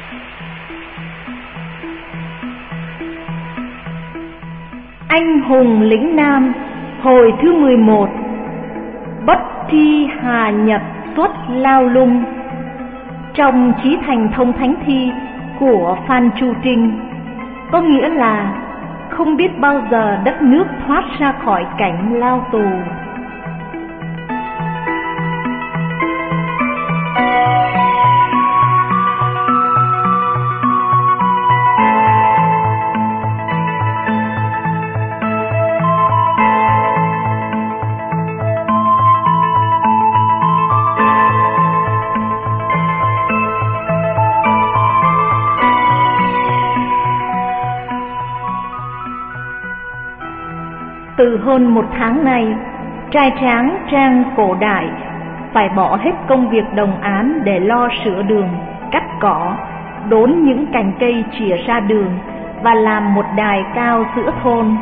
Anh hùng lĩnh Nam hồi thứ 11. Bất thi hà nhật xuất lao lung. Trong Chí Thành Thông Thánh Thi của Phan Chu Trinh có nghĩa là không biết bao giờ đất nước thoát ra khỏi cảnh lao tù. Từ hơn 1 tháng nay, trai tráng trang cổ đại phải bỏ hết công việc đồng áng để lo sửa đường, cắt cỏ, đốn những cành cây chìa ra đường và làm một đài cao giữa thôn.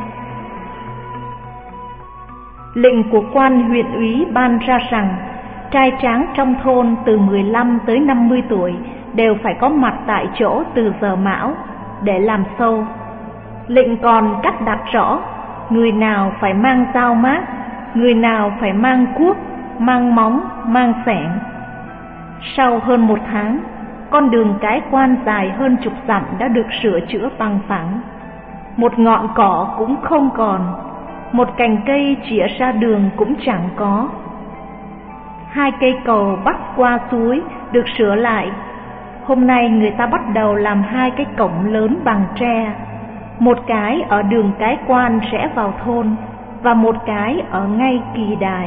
Lệnh của quan huyện úy ban ra rằng trai tráng trong thôn từ 15 tới 50 tuổi đều phải có mặt tại chỗ từ giờ mão để làm sâu. Lệnh còn cắt đặt rõ người nào phải mang dao mát, người nào phải mang cuốc, mang móng, mang xẻng. Sau hơn 1 tháng, con đường cái quan dài hơn 10 dặm đã được sửa chữa bằng phẳng. Một ngọn cỏ cũng không còn, một cành cây chĩa ra đường cũng chẳng có. 2 cây cầu bắc qua suối được sửa lại. Hôm nay người ta bắt đầu làm 2 cái cổng lớn bằng tre. Một cái ở đường cái quan rẽ vào thôn và một cái ở ngay kỳ đài.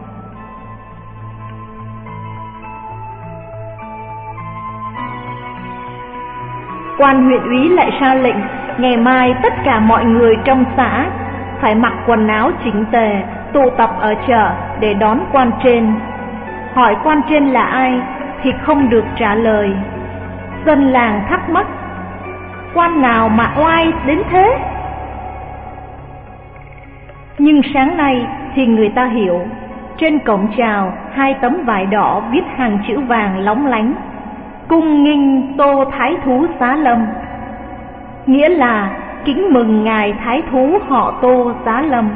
Quan huyện úy lại ra lệnh ngày mai tất cả mọi người trong xã phải mặc quần áo chỉnh tề, tụ tập ở chợ để đón quan trên. Hỏi quan trên là ai thì không được trả lời. Dân làng thắc mắc, quan nào mà oai đến thế? Nhưng sáng nay thì người ta hiểu. Trên cổng chào 2 tấm vải đỏ viết hàng chữ vàng lóng lánh: Cung nghinh Tô Thái Thú Xá Lâm, nghĩa là kính mừng ngài Thái Thú họ Tô Xá Lâm.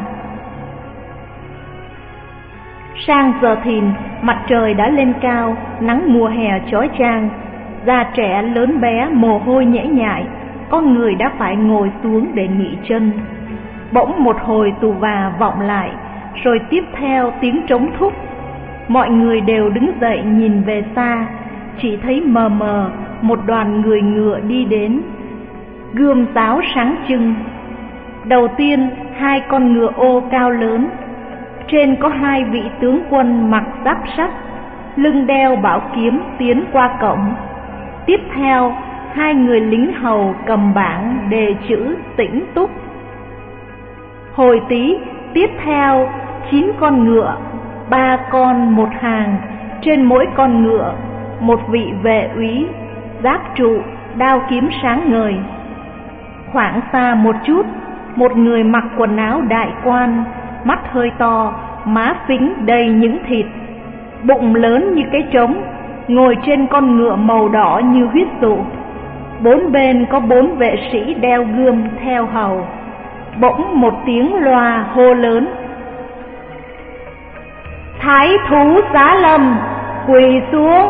Sang giờ thìn, mặt trời đã lên cao, nắng mùa hè chói chang. Già trẻ lớn bé mồ hôi nhễ nhại, có người đã phải ngồi xuống để nghỉ chân. Bỗng một hồi tù và vọng lại, rồi tiếp theo tiếng trống thúc. Mọi người đều đứng dậy nhìn về xa, chỉ thấy mờ mờ một đoàn người ngựa đi đến, gươm giáo sáng trưng. Đầu tiên 2 con ngựa ô cao lớn, trên có 2 vị tướng quân mặc giáp sắt, lưng đeo bảo kiếm tiến qua cổng. Tiếp theo 2 người lính hầu cầm bảng đề chữ Tĩnh Túc. Hồi tí tiếp theo 9 con ngựa, 3 con một hàng, trên mỗi con ngựa một vị vệ úy, giáp trụ, đao kiếm sáng ngời. Khoảng xa một chút, một người mặc quần áo đại quan, mắt hơi to, má phính đầy những thịt, bụng lớn như cái trống, ngồi trên con ngựa màu đỏ như huyết dụ. 4 bên có 4 vệ sĩ đeo gươm theo hầu. Bỗng một tiếng loa hô lớn: Thái Thú Xá Lâm, quỳ xuống!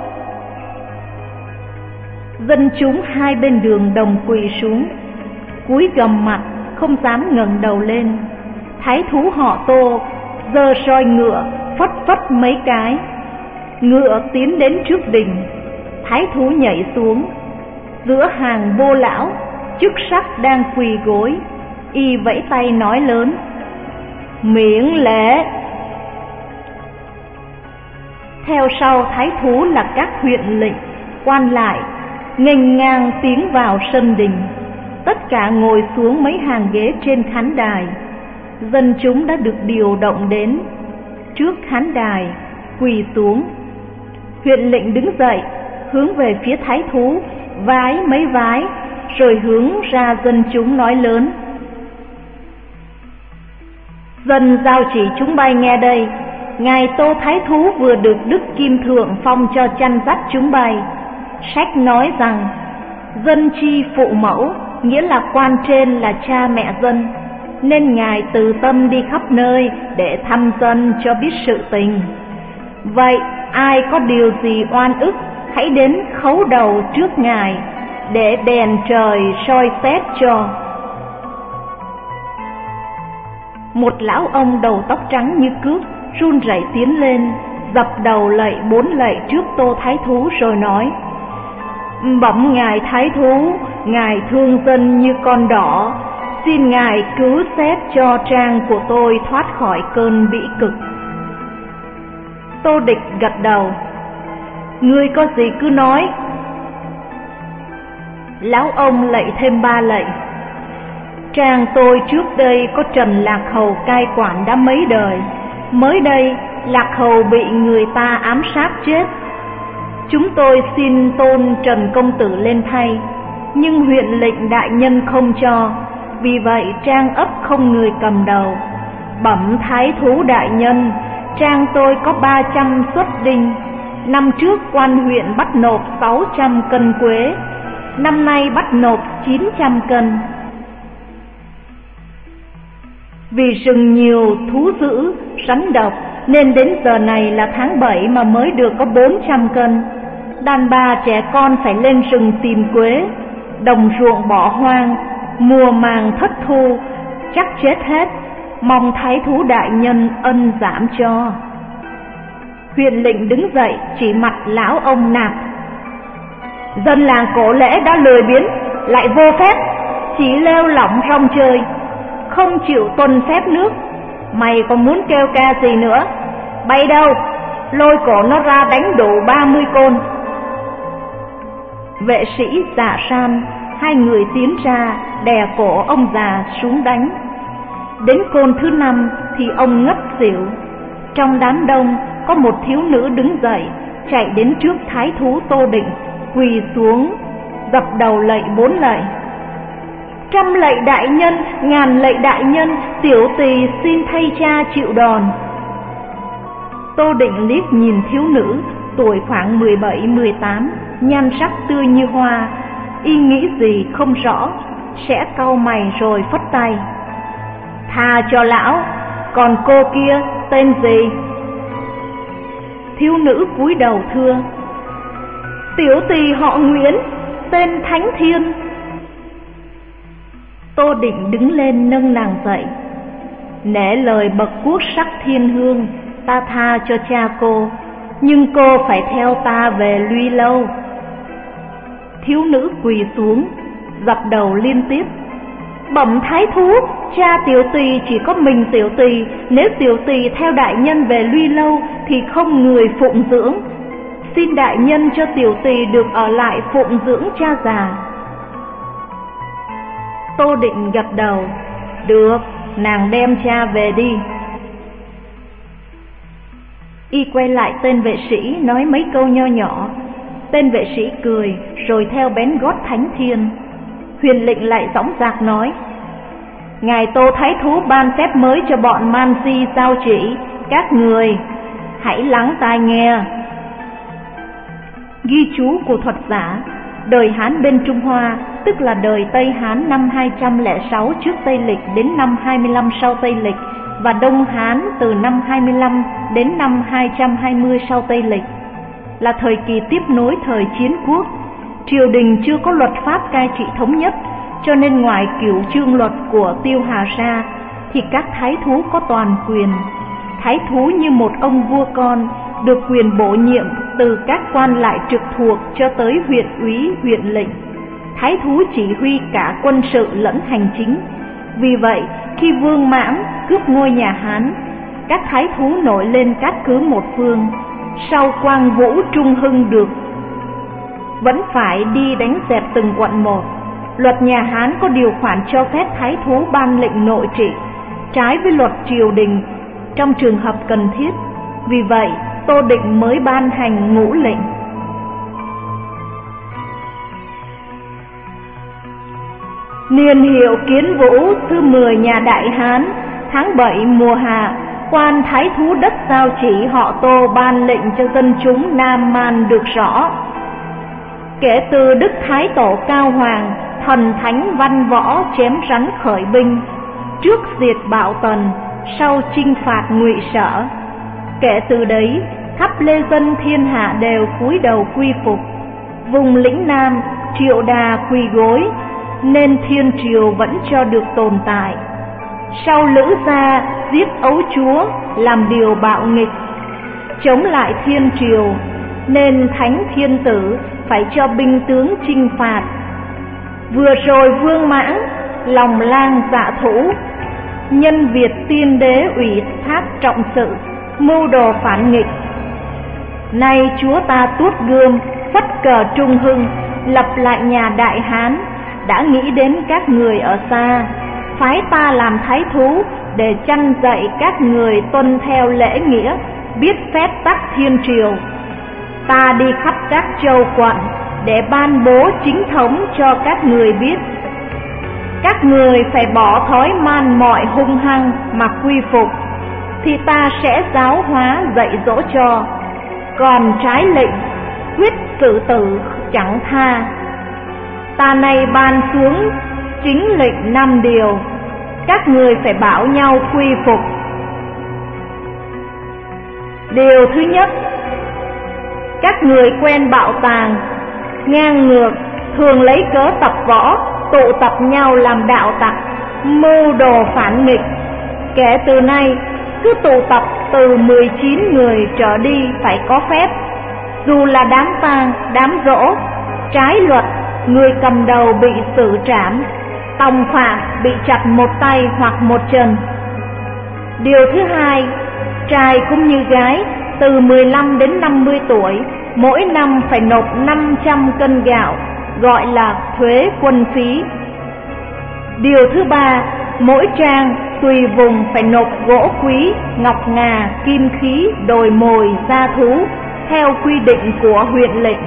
Dân chúng 2 bên đường đồng quỳ xuống, cúi gằm mặt không dám ngẩng đầu lên. Thái thú họ Tô giơ roi ngựa phất phất mấy cái, ngựa tiến đến trước đình. Thái thú nhảy xuống, giữa hàng bô lão chức sắc đang quỳ gối, y vẫy tay nói lớn: Miễn lễ! Theo sau thái thú là các huyện lệnh, quan lại nghênh ngang tiến vào sân đình. Tất cả ngồi xuống mấy hàng ghế trên khán đài. Dân chúng đã được điều động đến trước khán đài, quỳ xuống. Huyện lệnh đứng dậy, hướng về phía thái thú, vái mấy vái, rồi hướng ra dân chúng nói lớn: Dân giao chỉ chúng bay nghe đây, ngài Tô Thái Thú vừa được Đức Kim Thượng phong cho chăn dắt chúng bay. sách nói rằng dân chi phụ mẫu, nghĩa là quan trên là cha mẹ dân, nên Ngài từ tâm đi khắp nơi để thăm dân cho biết sự tình. Vậy ai có điều gì oan ức, hãy đến khấu đầu trước Ngài, để đèn trời soi xét cho. Một lão ông đầu tóc trắng như cước run rẩy tiến lên, dập đầu lạy 4 lạy trước Tô Thái Thú rồi nói: Bẩm Ngài Thái Thú, Ngài thương dân như con đỏ, xin Ngài cứu xét cho trang của tôi thoát khỏi cơn bĩ cực. Tô Địch gật đầu: Ngươi có gì cứ nói. Lão ông lạy thêm 3 lạy: Trang tôi trước đây có Trần Lạc Hầu cai quản đã mấy đời, mới đây Lạc Hầu bị người ta ám sát chết. Chúng tôi xin tôn Trần công tử lên thay, nhưng huyện lệnh đại nhân không cho, vì vậy trang ấp không người cầm đầu. Bẩm Thái Thú đại nhân, trang tôi có 300 suất đinh, năm trước quan huyện bắt nộp 600 cân quế, năm nay bắt nộp 900 cân. Vì rừng nhiều thú dữ, rắn độc, nên đến giờ này là tháng 7 mà mới được có 400 cân. Đàn bà trẻ con phải lên rừng tìm quế, đồng ruộng bỏ hoang, mùa màng thất thu, chắc chết hết, mong Thái Thú đại nhân ân giảm cho. Huyện lệnh đứng dậy chỉ mặt lão ông nạt: Dân làng Cổ Lễ đã lười biếng, lại vô phép, chỉ lêu lỏng rong chơi, không chịu tuân phép nước. Mày còn muốn kêu ca gì nữa? Bay đâu, lôi cổ nó ra đánh đủ 30 côn. Vệ sĩ Dạ San, 2 người tiến ra đè cổ ông già xuống đánh. Đến côn thứ 5 thì ông ngất xỉu. Trong đám đông có một thiếu nữ đứng dậy, chạy đến trước Thái Thú Tô Định, quỳ xuống dập đầu lạy 4 lạy: Trăm lạy đại nhân, ngàn lạy đại nhân, tiểu tỳ xin thay cha chịu đòn. Tô Định liếc nhìn thiếu nữ, tuổi khoảng 17-18, nhan sắc tươi như hoa, y nghĩ gì không rõ, sẽ cau mày rồi phất tay: Tha cho lão, còn cô kia tên gì? Thiếu nữ cúi đầu thưa: Tiểu tỳ họ Nguyễn, tên Thánh Thiên. Tô Định đứng lên nâng nàng dậy: Nể lời bậc quốc sắc thiên hương, ta tha cho cha cô, nhưng cô phải theo ta về Luy Lâu. Thiếu nữ quỳ xuống, dập đầu liên tiếp: Bẩm Thái Thú, cha tiểu tỳ chỉ có mình tiểu tỳ, nếu tiểu tỳ theo đại nhân về Luy Lâu thì không người phụng dưỡng, xin đại nhân cho tiểu tỳ được ở lại phụng dưỡng cha già. Tô Định gật đầu: Được, nàng đem cha về đi. Y quay lại tên vệ sĩ nói mấy câu nho nhỏ. Tên vệ sĩ cười rồi theo bén gót Thánh Thiên. Huyền lệnh lại dõng dạc nói: Ngài Tô Thái Thú ban phép mới cho bọn man di giao chỉ, các người hãy lắng tai nghe. Ghi chú của thuật giả: đời Hán bên Trung Hoa, tức là đời Tây Hán năm 206 trước Tây Lịch đến năm 25 sau Tây Lịch, và Đông Hán từ năm 25 đến năm 220 sau Tây Lịch, là thời kỳ tiếp nối thời Chiến Quốc. Triều đình chưa có luật pháp cai trị thống nhất, cho nên ngoài Cửu Chương luật của Tiêu Hà ra thì các thái thú có toàn quyền. Thái thú như một ông vua con, được quyền bổ nhiệm từ các quan lại trực thuộc cho tới huyện úy, huyện lệnh. Thái thú chỉ huy cả quân sự lẫn hành chính. Vì vậy, khi Vương Mãng cướp ngôi nhà Hán, các thái thú nổi lên cát cứ một phương. Sau Quang Vũ Trung Hưng được, vẫn phải đi đánh dẹp từng quận một. Luật nhà Hán có điều khoản cho phép thái thú ban lệnh nội trị, trái với luật triều đình trong trường hợp cần thiết. Vì vậy, Tô Định mới ban hành ngũ lệnh. Niên hiệu Kiến Vũ thứ 10 nhà Đại Hán, tháng 7 mùa hạ, quan thái thú đất giao chỉ họ Tô ban lệnh cho dân chúng Nam Man được rõ. Kể từ Đức Thái Tổ Cao Hoàng, thần thánh văn võ chém rắn khởi binh, trước diệt Bạo Tần, sau chinh phạt Ngụy Sở. Kể từ đấy, khắp lê dân thiên hạ đều cúi đầu quy phục. Vùng lĩnh Nam Triệu Đà quỳ gối, nên thiên triều vẫn cho được tồn tại. Sau Lữ Gia giết Ấu Chúa làm điều bạo nghịch, chống lại thiên triều, nên Thánh Thiên Tử phải cho binh tướng chinh phạt. Vừa rồi Vương Mãng lòng lang dạ thủ, nhân Việt Tiên Đế ủy thác trọng sự, mưu đồ phản nghịch. Nay chúa ta tuốt gươm, phất cờ trung hưng, lập lại nhà Đại Hán, đã nghĩ đến các người ở xa, phái ta làm thái thú để chăn dạy các người tuân theo lễ nghĩa, biết phép tắc thiên triều. Ta đi khắp các châu quận để ban bố chính thống cho các người biết. Các người phải bỏ thói man mọi hung hăng mà quy phục, thì ta sẽ giáo hóa dạy dỗ cho. Còn trái lệnh, quyết xử tử chẳng tha. Ta nay ban xuống chính lệnh 5 điều, các người phải bảo nhau quy phục. Điều thứ nhất, các người quen bạo tàng, ngang ngược, thường lấy cớ tập võ, tụ tập nhau làm đạo tặc, mưu đồ phản nghịch. Kể từ nay, cứ tụ tập từ 19 người trở đi phải có phép. Dù là đám tang, đám giỗ, trái luật, người cầm đầu bị xử trảm, tòng phạm bị chặt một tay hoặc một chân. Điều thứ hai, trai cũng như gái từ 15 đến 50 tuổi mỗi năm phải nộp 500 cân gạo, gọi là thuế quân phí. Điều thứ ba, mỗi trang tùy vùng phải nộp gỗ quý, ngọc ngà, kim khí, đồi mồi, gia thú theo quy định của huyện lệnh.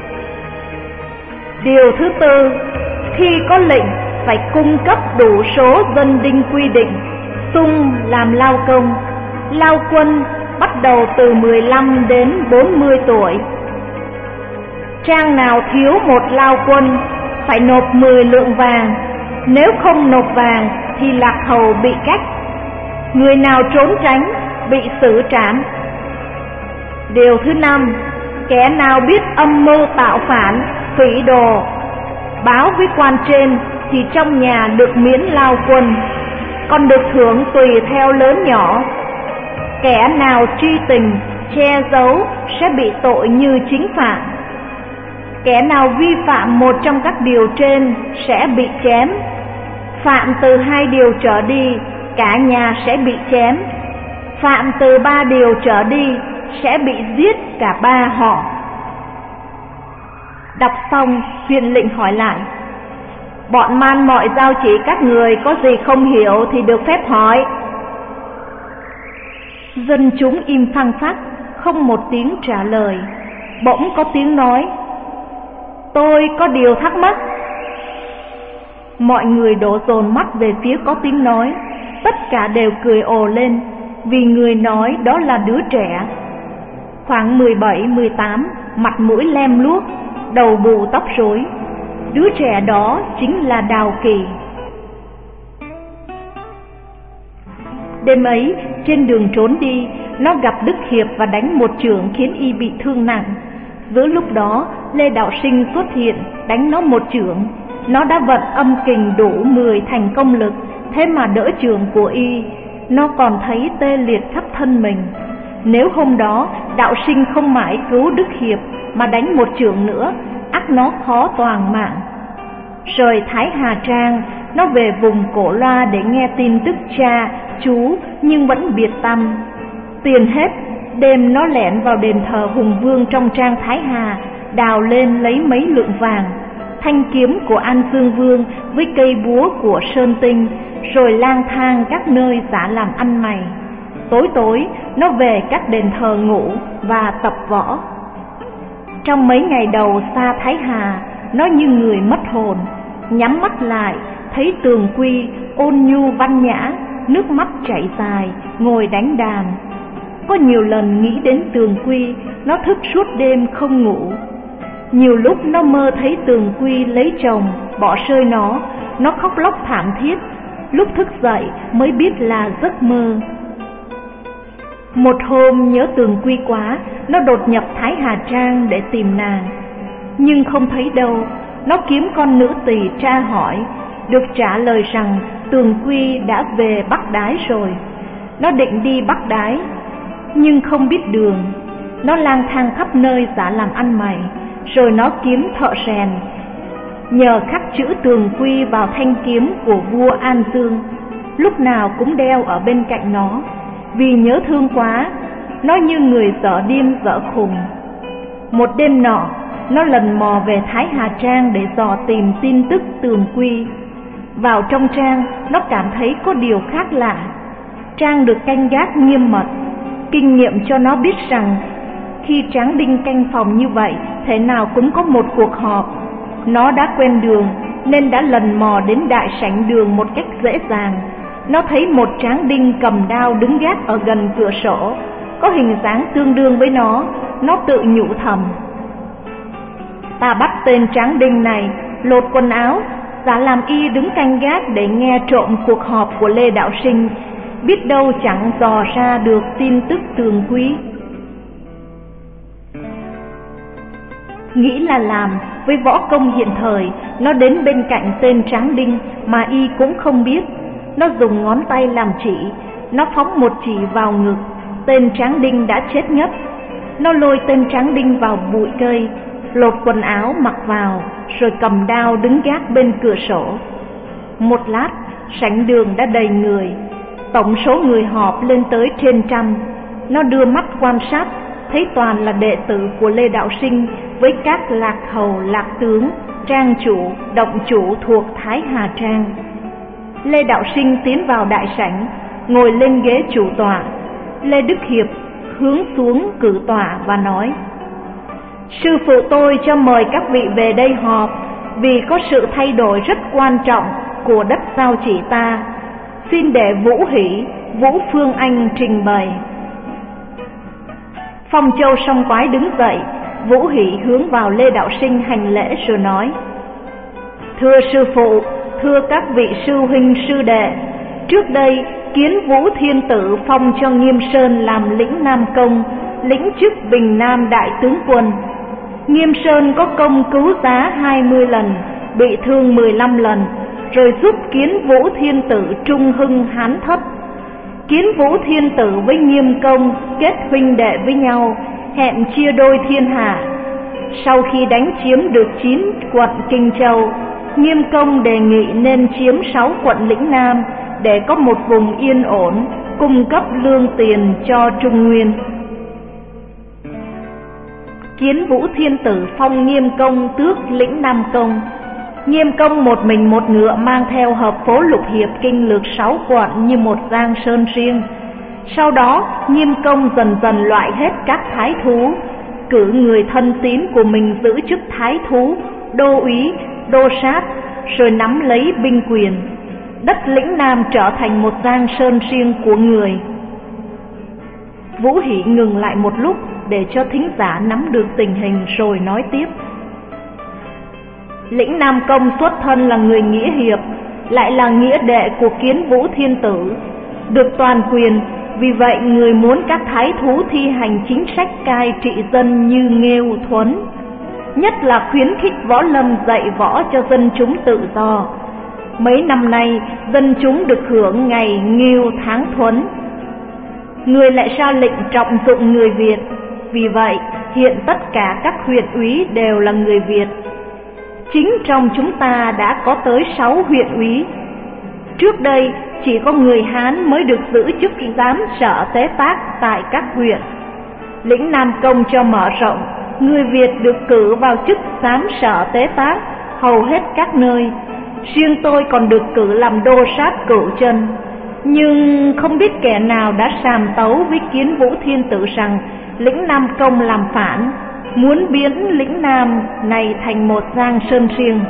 Điều thứ tư, khi có lệnh phải cung cấp đủ số dân đinh quy định, xung làm lao công. Lao quân bắt đầu từ 15 đến 40 tuổi. Trang nào thiếu một lao quân phải nộp 10 lượng vàng, nếu không nộp vàng thì lạc hầu bị cách. Người nào trốn tránh bị xử trảm. Điều thứ năm, kẻ nào biết âm mưu tạo phản, phỉ đồ, báo với quan trên thì trong nhà được miễn lao quân, còn được thưởng tùy theo lớn nhỏ. Kẻ nào tri tình, che giấu sẽ bị tội như chính phạm. Kẻ nào vi phạm một trong các điều trên sẽ bị chém. Phạm từ 2 điều trở đi, cả nhà sẽ bị chém. Phạm từ 3 điều trở đi sẽ bị giết cả 3 họ. Đọc xong, huyện lệnh hỏi lại: bọn man mọi giao chỉ các người có gì không hiểu thì được phép hỏi. Dân chúng im phăng phắc, không một tiếng trả lời. Bỗng có tiếng nói: tôi có điều thắc mắc. Mọi người đổ dồn mắt về phía có tiếng nói, tất cả đều cười ồ lên, vì người nói đó là đứa trẻ, khoảng 17-18, mặt mũi lem luốc, đầu bù tóc rối. Đứa trẻ đó chính là Đào Kỳ. Đêm ấy, trên đường trốn đi, nó gặp Đức Hiệp và đánh một chưởng khiến y bị thương nặng. Giữa lúc đó, Lê Đạo Sinh xuất hiện, đánh nó một chưởng. Nó đã vận âm kình đủ 10 thành công lực, thế mà đỡ chưởng của y. Nó còn thấy tê liệt khắp thân mình. Nếu hôm đó Đạo Sinh không mãi cứu Đức Hiệp mà đánh một chưởng nữa, ắt nó khó toàn mạng. Rời Thái Hà Trang, nó về vùng Cổ Loa để nghe tin tức cha, chú, nhưng vẫn biệt tăm. Tiền hết, đêm nó lẻn vào đền thờ Hùng Vương trong trang Thái Hà, đào lên lấy mấy lượng vàng, thanh kiếm của An Dương Vương với cây búa của Sơn Tinh, rồi lang thang các nơi giả làm ăn mày. Tối tối, nó về các đền thờ ngủ và tập võ. Trong mấy ngày đầu xa Thái Hà, nó như người mất hồn, nhắm mắt lại, thấy Tường Quy ôn nhu văn nhã, nước mắt chảy dài, ngồi đánh đàn. Có nhiều lần nghĩ đến Tường Quy, nó thức suốt đêm không ngủ. Nhiều lúc nó mơ thấy Tường Quy lấy chồng, bỏ rơi nó khóc lóc thảm thiết. Lúc thức dậy mới biết là giấc mơ. Một hôm nhớ Tường Quy quá, nó đột nhập Thái Hà Trang để tìm nàng, nhưng không thấy đâu. Nó kiếm con nữ tỳ tra hỏi, được trả lời rằng Tường Quy đã về Bắc Đái rồi. Nó định đi Bắc Đái, nhưng không biết đường. Nó lang thang khắp nơi giả làm ăn mày, rồi nó kiếm thợ rèn, nhờ khắc chữ Tường Quy vào thanh kiếm của vua An Dương, lúc nào cũng đeo ở bên cạnh nó. Vì nhớ thương quá, nó như người dở điên dở khùng. Một đêm nọ, nó lần mò về Thái Hà Trang để dò tìm tin tức Tường Quy. Vào trong trang, nó cảm thấy có điều khác lạ. Trang được canh gác nghiêm mật. Kinh nghiệm cho nó biết rằng khi Tráng Đinh canh phòng như vậy, thế nào cũng có một cuộc họp. Nó đã quen đường nên đã lần mò đến đại sảnh đường một cách dễ dàng. Nó thấy một Tráng Đinh cầm đao đứng gác ở gần cửa sổ, có hình dáng tương đương với nó tự nhủ thầm: ta bắt tên Tráng Đinh này lột quần áo, giả làm y đứng canh gác để nghe trộm cuộc họp của Lê Đạo Sinh, biết đâu chẳng dò ra được tin tức Tường Quy. Nghĩ là làm, với võ công hiện thời, nó đến bên cạnh tên Tráng Đinh mà y cũng không biết. Nó dùng ngón tay làm chỉ, nó phóng một chỉ vào ngực, tên Tráng Đinh đã chết ngất. Nó lôi tên Tráng Đinh vào bụi cây, lột quần áo mặc vào, rồi cầm đao đứng gác bên cửa sổ. Một lát, sảnh đường đã đầy người, tổng số người họp lên tới trên 100. Nó đưa mắt quan sát, thấy toàn là đệ tử của Lê Đạo Sinh với các lạc hầu, lạc tướng, trang chủ, động chủ thuộc Thái Hà Trang. Lê Đạo Sinh tiến vào đại sảnh, ngồi lên ghế chủ tọa. Lê Đức Hiệp hướng xuống cử tọa và nói: sư phụ tôi cho mời các vị về đây họp vì có sự thay đổi rất quan trọng của đất Giao Chỉ ta. Xin để Vũ Hỷ, Vũ Phương Anh trình bày. Phong Châu Song Quái đứng dậy. Vũ Hỷ hướng vào Lê Đạo Sinh hành lễ rồi nói: thưa sư phụ, thưa các vị sư huynh sư đệ, trước đây Kiến Vũ Thiên Tử phong cho Nghiêm Sơn làm lĩnh Nam Công, lĩnh chức Bình Nam đại tướng quân. Nghiêm Sơn có công cứu giá 20 lần, bị thương 15 lần, rồi giúp Kiến Vũ Thiên Tử trung hưng hán thất. Kiến Vũ Thiên Tử với Nghiêm Công kết huynh đệ với nhau, hẹn chia đôi thiên hạ. Sau khi đánh chiếm được 9 quận Kinh Châu, Nghiêm Công đề nghị nên chiếm 6 quận lĩnh Nam để có một vùng yên ổn, cung cấp lương tiền cho Trung Nguyên. Kiến Vũ Thiên Tử phong Nghiêm Công tước lĩnh Nam Công. Nghiêm Công một mình một ngựa mang theo hợp phố lục hiệp kinh lược 6 quận như một giang sơn riêng. Sau đó Nghiêm Công dần dần loại hết các thái thú, cử người thân tín của mình giữ chức thái thú, đô úy, đô sát, rồi nắm lấy binh quyền. Đất lĩnh Nam trở thành một giang sơn riêng của người. Vũ Hỷ ngừng lại một lúc để cho thính giả nắm được tình hình rồi nói tiếp: lĩnh Nam Công xuất thân là người nghĩa hiệp, lại là nghĩa đệ của Kiến Vũ Thiên Tử, được toàn quyền. Vì vậy người muốn các thái thú thi hành chính sách cai trị dân như nghêu thuấn, nhất là khuyến khích võ lâm dạy võ cho dân chúng tự do. Mấy năm nay dân chúng được hưởng ngày nghêu tháng thuấn. Người lại ra lệnh trọng dụng người Việt. Vì vậy hiện tất cả các huyện úy đều là người Việt. Chính trong chúng ta đã có tới 6 huyện úy. Trước đây chỉ có người Hán mới được giữ chức giám sở tế tác tại các huyện. Lĩnh Nam Công cho mở rộng, người Việt được cử vào chức giám sở tế tác hầu hết các nơi. Riêng tôi còn được cử làm đô sát Cửu Chân. Nhưng không biết kẻ nào đã sàm tấu với Kiến Vũ Thiên Tử rằng lĩnh Nam Công làm phản, muốn biến lĩnh Nam này thành một giang sơn riêng.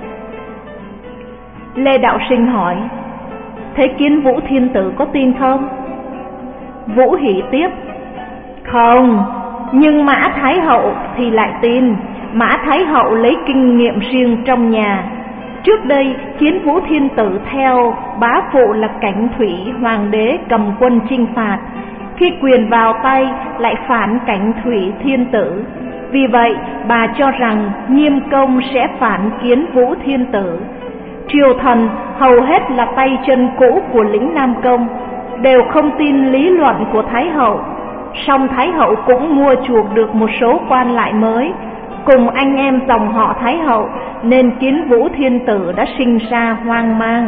Lê Đạo Sinh hỏi: thế Kiến Vũ Thiên Tử có tin không? Vũ Hỷ tiếp: không, nhưng Mã Thái Hậu thì lại tin. Mã Thái Hậu lấy kinh nghiệm riêng trong nhà. Trước đây Kiến Vũ Thiên Tử theo bá phụ là Cảnh Thủy Hoàng đế cầm quân chinh phạt, khi quyền vào tay lại phản Cảnh Thủy Thiên Tử. Vì vậy bà cho rằng Nghiêm Công sẽ phản Kiến Vũ Thiên Tử. Triều thần hầu hết là tay chân cũ của Lĩnh Nam Công, đều không tin lý luận của Thái Hậu. Song Thái Hậu cũng mua chuộc được một số quan lại mới cùng anh em dòng họ Thái Hậu, nên Kiến Vũ Thiên Tử đã sinh ra hoang mang.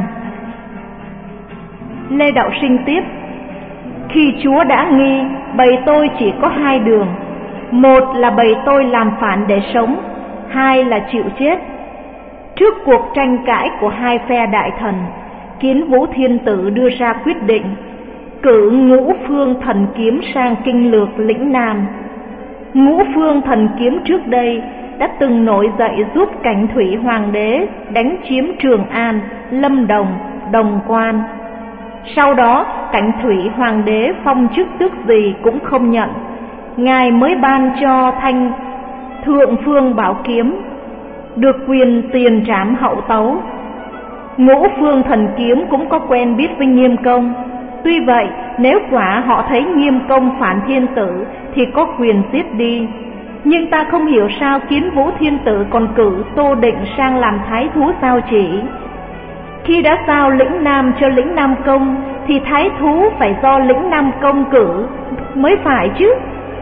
Lê Đạo Sinh tiếp: khi Chúa đã nghi, bầy tôi chỉ có hai đường. Một là bầy tôi làm phản để sống, hai là chịu chết. Trước cuộc tranh cãi của hai phe đại thần, Kiến Vũ Thiên Tử đưa ra quyết định cử Ngũ Phương Thần Kiếm sang kinh lược lĩnh Nam. Ngũ Phương Thần Kiếm trước đây đã từng nổi dậy giúp Cảnh Thủy Hoàng đế đánh chiếm Trường An, Lâm Đồng, Đồng Quan. Sau đó Cảnh Thủy Hoàng đế phong chức tước gì cũng không nhận, ngài mới ban cho thanh Thượng Phương Bảo Kiếm, được quyền tiền trảm hậu tấu. Ngũ Phương Thần Kiếm cũng có quen biết với Nghiêm Công. Tuy vậy nếu quả họ thấy Nghiêm Công phản thiên tử thì có quyền giết đi. Nhưng ta không hiểu sao Kiến Vũ Thiên Tử còn cử Tô Định sang làm thái thú giao chỉ. Khi đã giao lĩnh Nam cho Lĩnh Nam Công thì thái thú phải do Lĩnh Nam Công cử mới phải chứ.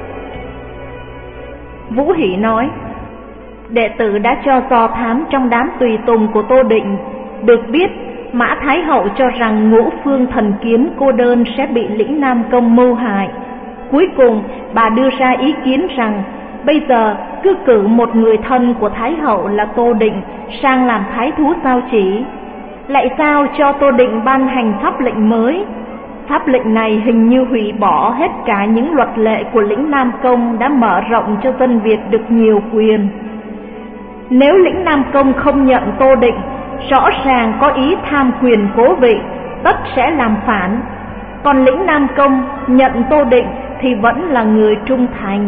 Vũ Hỷ nói: đệ tử đã cho dò thám trong đám tùy tùng của Tô Định, được biết Mã Thái Hậu cho rằng Ngũ Phương Thần Kiếm cô đơn sẽ bị Lĩnh Nam Công mưu hại. Cuối cùng bà đưa ra ý kiến rằng bây giờ cứ cử một người thân của Thái Hậu là Tô Định sang làm thái thú giao chỉ, lại giao cho Tô Định ban hành pháp lệnh mới. Pháp lệnh này hình như hủy bỏ hết cả những luật lệ của Lĩnh Nam Công đã mở rộng cho dân Việt được nhiều quyền. Nếu Lĩnh Nam Công không nhận Tô Định, rõ ràng có ý tham quyền cố vị, tất sẽ làm phản. Còn Lĩnh Nam Công nhận Tô Định thì vẫn là người trung thành.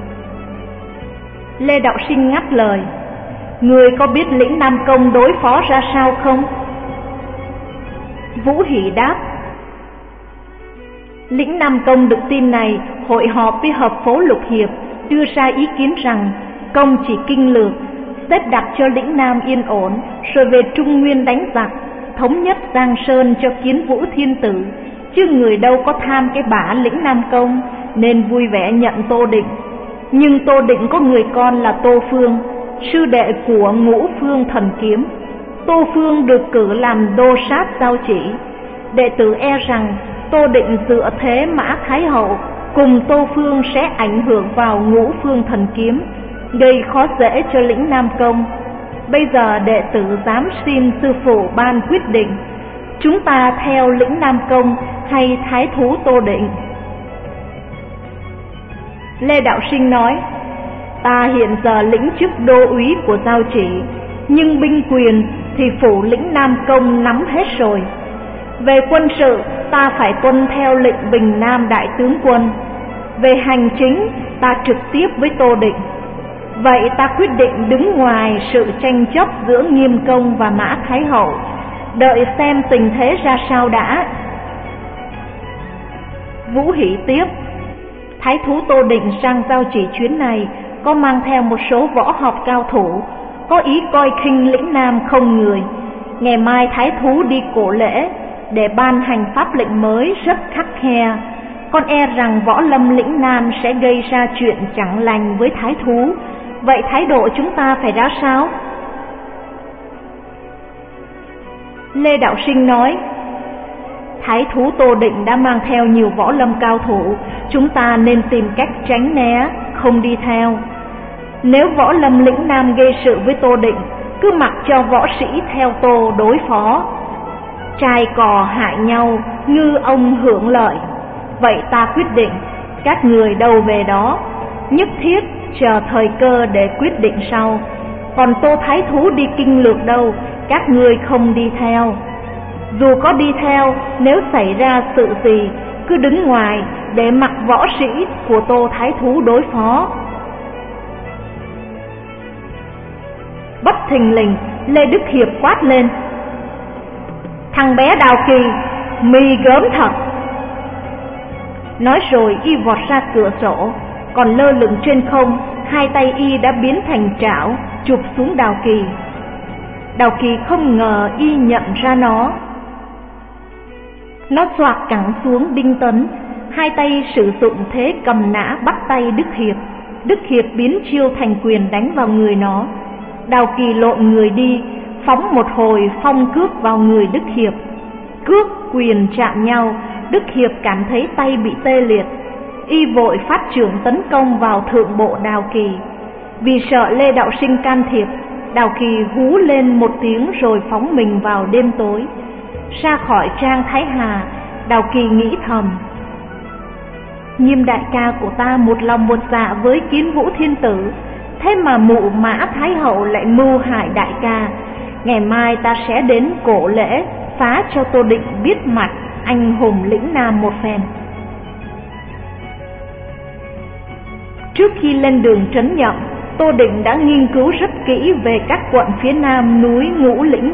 Lê Đạo Sinh ngắt lời: người có biết Lĩnh Nam Công đối phó ra sao không? Vũ Hỷ đáp: Lĩnh Nam Công được tin này hội họp với hợp phố Lục Hiệp, đưa ra ý kiến rằng công chỉ kinh lược, xếp đặt cho Lĩnh Nam yên ổn, rồi về Trung Nguyên đánh giặc, thống nhất Giang Sơn cho Kiến Vũ Thiên Tử, chứ người đâu có tham cái bả Lĩnh Nam Công, nên vui vẻ nhận Tô Định. Nhưng Tô Định có người con là Tô Phương, sư đệ của Ngũ Phương Thần Kiếm. Tô Phương được cử làm đô sát giao chỉ. Đệ tử e rằng Tô Định dựa thế Mã Thái Hậu cùng Tô Phương sẽ ảnh hưởng vào Ngũ Phương Thần Kiếm, gây khó dễ cho Lĩnh Nam Công. Bây giờ đệ tử dám xin sư phụ ban quyết định, chúng ta theo Lĩnh Nam Công hay thái thú Tô Định? Lê Đạo Sinh nói: ta hiện giờ lĩnh chức đô úy của giao chỉ, nhưng binh quyền thì phủ Lĩnh Nam Công nắm hết rồi. Về quân sự ta phải tuân theo lệnh Bình Nam Đại Tướng Quân. Về hành chính ta trực tiếp với Tô Định. Vậy ta quyết định đứng ngoài sự tranh chấp giữa Nghiêm Công và Mã Thái Hậu, đợi xem tình thế ra sao đã. Vũ Hỷ tiếp: thái thú Tô Định sang giao chỉ chuyến này có mang theo một số võ học cao thủ, có ý coi khinh Lĩnh Nam không người. Ngày mai thái thú đi cổ lễ để ban hành pháp lệnh mới rất khắt khe. Con e rằng võ lâm Lĩnh Nam sẽ gây ra chuyện chẳng lành với thái thú. Vậy thái độ chúng ta phải ra sao? Lê Đạo Sinh nói: thái thú Tô Định đã mang theo nhiều võ lâm cao thủ, chúng ta nên tìm cách tránh né, không đi theo. Nếu võ lâm Lĩnh Nam gây sự với Tô Định, cứ mặc cho võ sĩ theo Tô đối phó. Trai cò hại nhau, ngư ông hưởng lợi. Vậy ta quyết định, các người đâu về đó, nhất thiết chờ thời cơ để quyết định sau. Còn Tô thái thú đi kinh lược đâu, các ngươi không đi theo. Dù có đi theo, nếu xảy ra sự gì, cứ đứng ngoài để mặc võ sĩ của Tô thái thú đối phó. Bất thình lình, Lê Đức Hiệp quát lên: "Thằng bé Đào Kỳ, mì gớm thật!" Nói rồi y vọt ra cửa sổ, còn lơ lửng trên không, hai tay y đã biến thành trảo chụp xuống Đào Kỳ. Đào Kỳ không ngờ y nhận ra nó xoạc cẳng xuống đinh tấn, hai tay sử dụng thế cầm nã bắt tay Đức Hiệp. Đức Hiệp biến chiêu thành quyền đánh vào người nó. Đào Kỳ lộn người đi, phóng một hồi phong cước vào người Đức Hiệp. Cước quyền chạm nhau, Đức Hiệp cảm thấy tay bị tê liệt. Y vội phát chưởng tấn công vào thượng bộ Đào Kỳ. Vì sợ Lê Đạo Sinh can thiệp, Đào Kỳ hú lên một tiếng rồi phóng mình vào đêm tối. Ra khỏi trang Thái Hà, Đào Kỳ nghĩ thầm: Nghiêm đại ca của ta một lòng một dạ với Kiến Vũ Thiên Tử, thế mà mụ Mã Thái Hậu lại mưu hại đại ca. Ngày mai ta sẽ đến Cổ Lễ phá cho Tô Định biết mặt anh hùng lĩnh Nam một phen. Trước khi lên đường trấn Nhậm, Tô Định đã nghiên cứu rất kỹ về các quận phía nam núi Ngũ Lĩnh.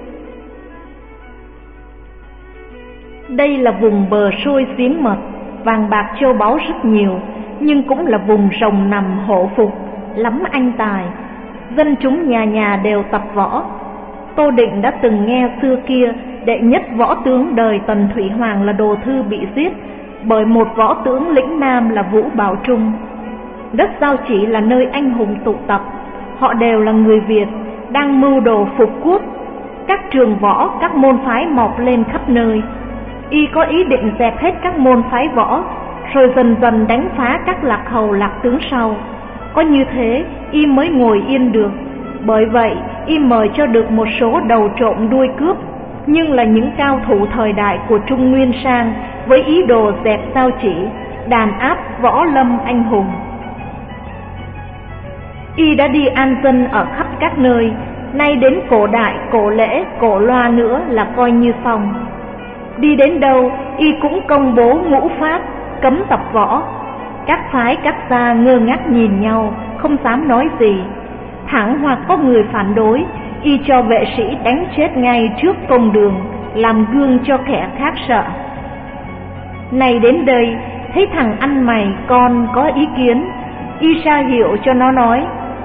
Đây là vùng bờ sôi giếng mật, vàng bạc châu báu rất nhiều, nhưng cũng là vùng rồng nằm hộ phục, lắm anh tài. Dân chúng nhà nhà đều tập võ. Tô Định đã từng nghe xưa kia đệ nhất võ tướng đời Tần Thủy Hoàng là Đồ Thư bị giết bởi một võ tướng lĩnh Nam là Vũ Bảo Trung. Đất Giao Chỉ là nơi anh hùng tụ tập, họ đều là người Việt, đang mưu đồ phục quốc. Các trường võ, các môn phái mọc lên khắp nơi. Y có ý định dẹp hết các môn phái võ, rồi dần dần đánh phá các lạc hầu lạc tướng sau. Có như thế, Y mới ngồi yên được. Bởi vậy, Y mời cho được một số đầu trộm đuôi cướp, nhưng là những cao thủ thời đại của Trung Nguyên sang, với ý đồ dẹp Giao Chỉ, đàn áp võ lâm anh hùng. Y đã đi an dân ở khắp các nơi, nay đến Cổ Đại, Cổ Lễ, Cổ Loa nữa là coi như xong. Đi đến đâu, Y cũng công bố ngũ pháp, cấm tập võ. Các phái các gia ngơ ngác nhìn nhau, không dám nói gì. Thẳng hoặc có người phản đối, Y cho vệ sĩ đánh chết ngay trước công đường, làm gương cho kẻ khác sợ. Này đến đây, thấy thằng ăn mày con có ý kiến, Y ra hiệu cho nó nói.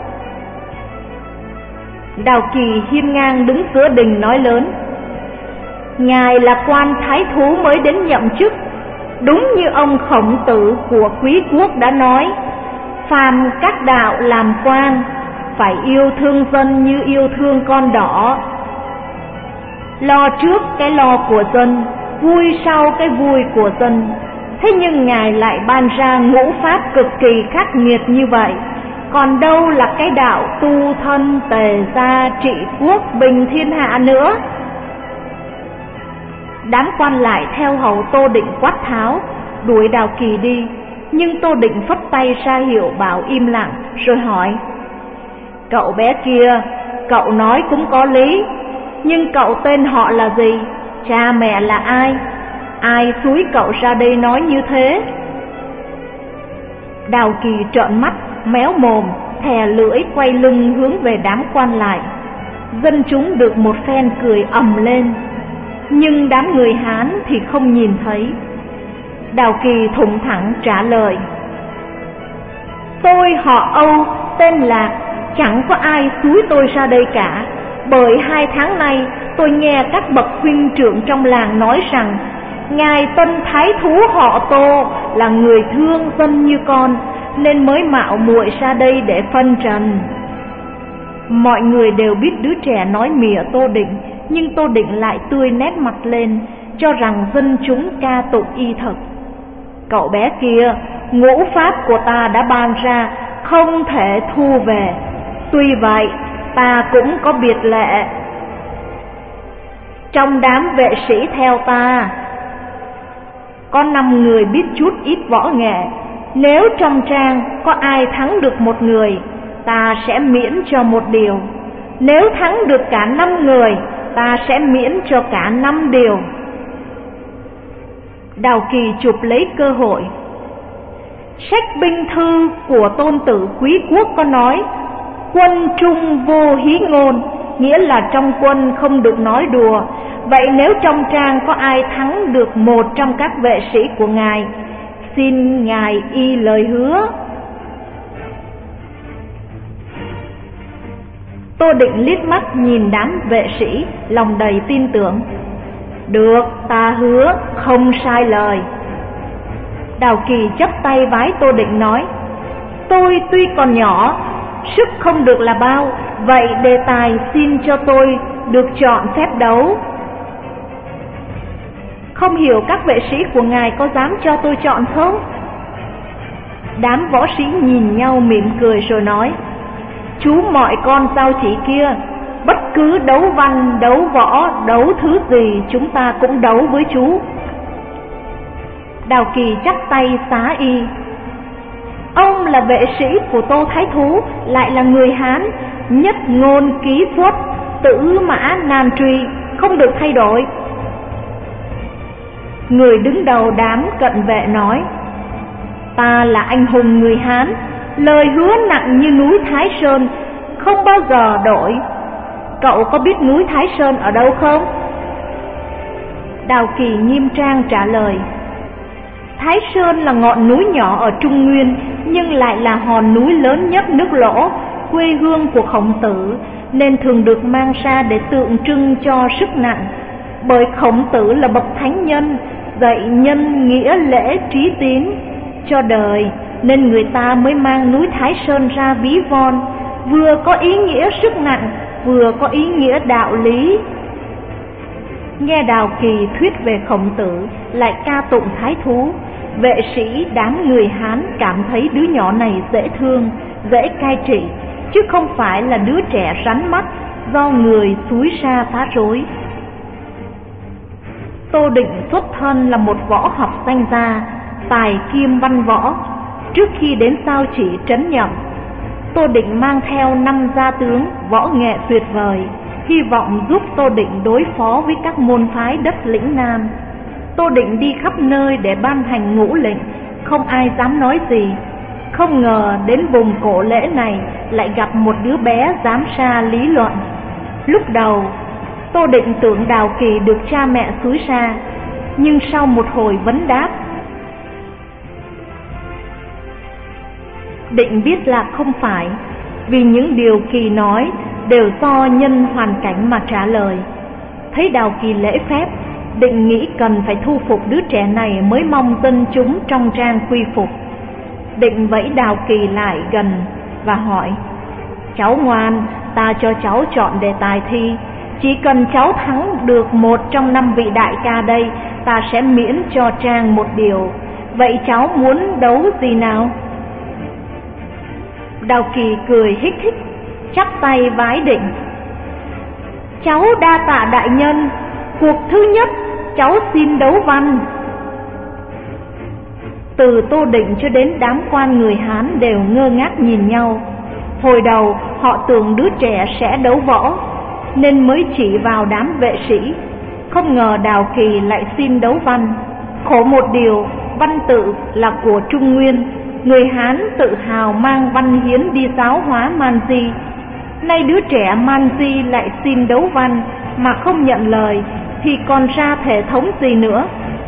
Đào Kỳ hiên ngang đứng giữa đình nói lớn: Ngài là quan thái thú mới đến nhậm chức, đúng như ông Khổng Tử của Quý Quốc đã nói, phàm các đạo làm quan phải yêu thương dân như yêu thương con đỏ. Lo trước cái lo của dân, vui sau cái vui của dân. Thế nhưng Ngài lại ban ra ngũ pháp cực kỳ khắc nghiệt như vậy, còn đâu là cái đạo tu thân tề gia trị quốc bình thiên hạ nữa. Đám quan lại theo hầu Tô Định quát tháo, đuổi Đào Kỳ đi. Nhưng Tô Định phất tay ra hiệu bảo im lặng, rồi hỏi: Cậu bé kia, cậu nói cũng có lý, nhưng cậu tên họ là gì? Cha mẹ là ai? Ai xúi cậu ra đây nói như thế? Đào Kỳ trợn mắt, méo mồm, thè lưỡi quay lưng hướng về đám quan lại. Dân chúng được một phen cười ầm lên, nhưng đám người Hán thì không nhìn thấy. Đào Kỳ thủng thẳng trả lời: Tôi họ Âu, tên Lạc, chẳng có ai xúi tôi ra đây cả. Bởi 2 tháng nay tôi nghe các bậc huynh trưởng trong làng nói rằng Ngài Tân Thái Thú họ Tô là người thương dân như con, nên mới mạo muội ra đây để phân trần. Mọi người đều biết đứa trẻ nói mỉa Tô Định, nhưng Tô Định lại tươi nét mặt lên, cho rằng dân chúng ca tụng y thật. Cậu bé kia, ngũ pháp của ta đã ban ra, không thể thu về. Tuy vậy, ta cũng có biệt lệ. Trong đám vệ sĩ theo ta, có 5 người biết chút ít võ nghệ. Nếu trong trang có ai thắng được 1 người, ta sẽ miễn cho 1 điều. Nếu thắng được cả 5 người, ta sẽ miễn cho cả 5 điều. Đào Kỳ chụp lấy cơ hội. Sách binh thư của Tôn Tử Quý Quốc có nói: Quân trung vô hí ngôn, nghĩa là trong quân không được nói đùa. Vậy nếu trong trang có ai thắng được một trong các vệ sĩ của ngài, xin ngài y lời hứa. Tô Định liếc mắt nhìn đám vệ sĩ, lòng đầy tin tưởng. Được, ta hứa không sai lời. Đào Kỳ chắp tay vái Tô Định nói: tôi tuy còn nhỏ, sức không được là bao, vậy đề tài xin cho tôi được chọn phép đấu. Không hiểu các vệ sĩ của ngài có dám cho tôi chọn không? Đám võ sĩ nhìn nhau mỉm cười rồi nói: chú mọi con sao chỉ kia, bất cứ đấu văn, đấu võ, đấu thứ gì chúng ta cũng đấu với chú. Đào Kỳ chắp tay xá y: ông là vệ sĩ của Tô Thái Thú, lại là người Hán, nhất ngôn ký xuất, tử mã nan truy, không được thay đổi. Người đứng đầu đám cận vệ nói: ta là anh hùng người Hán, lời hứa nặng như núi Thái Sơn, không bao giờ đổi. Cậu có biết núi Thái Sơn ở đâu không? Đào Kỳ nghiêm trang trả lời: Thái Sơn là ngọn núi nhỏ ở Trung Nguyên, nhưng lại là hòn núi lớn nhất nước Lỗ, quê hương của Khổng Tử, nên thường được mang ra để tượng trưng cho sức nặng. Bởi Khổng Tử là bậc thánh nhân, dạy nhân nghĩa lễ trí tín cho đời, nên người ta mới mang núi Thái Sơn ra ví von, vừa có ý nghĩa sức nặng, vừa có ý nghĩa đạo lý. Nghe Đào Kỳ thuyết về Khổng Tử, lại ca tụng Thái Thú, vệ sĩ đám người Hán cảm thấy đứa nhỏ này dễ thương, dễ cai trị, chứ không phải là đứa trẻ rắn mắt do người xúi ra phá rối. Tô Định xuất thân là một võ học danh gia, tài kiêm văn võ. Trước khi đến Sao Chỉ trấn Nhậm, Tô Định mang theo 5 gia tướng võ nghệ tuyệt vời, hy vọng giúp Tô Định đối phó với các môn phái đất lĩnh Nam. Tô Định đi khắp nơi để ban hành ngũ lệnh, không ai dám nói gì. Không ngờ đến vùng Cổ Lễ này lại gặp một đứa bé dám ra lý luận. Lúc đầu Tô Định tưởng Đào Kỳ được cha mẹ xúi ra, nhưng sau một hồi vấn đáp, Định biết là không phải, vì những điều Kỳ nói đều do nhân hoàn cảnh mà trả lời. Thấy Đào Kỳ lễ phép, Định nghĩ cần phải thu phục đứa trẻ này mới mong dân chúng trong trang quy phục. Định vẫy Đào Kỳ lại gần và hỏi: cháu ngoan, ta cho cháu chọn đề tài thi. Chỉ cần cháu thắng được một trong 5 vị đại ca đây, ta sẽ miễn cho trang một điều. Vậy cháu muốn đấu gì nào? Đào Kỳ cười hích hích, chắp tay vái Định: cháu đa tạ đại nhân, cuộc thứ nhất cháu xin đấu văn. Từ Tô Định cho đến đám quan người Hán đều ngơ ngác nhìn nhau. Hồi đầu họ tưởng đứa trẻ sẽ đấu võ, nên mới chỉ vào đám vệ sĩ. Không ngờ Đào Kỳ lại xin đấu văn. Khổ một điều, văn tự là của Trung Nguyên, người Hán tự hào mang văn hiến đi giáo hóa man di. Nay đứa trẻ man di lại xin đấu văn mà không nhận lời, thì còn ra thể thống gì nữa?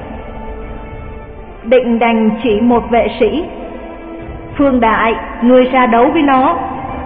Định đành chỉ một vệ sĩ: Phương Đại, người ra đấu với nó.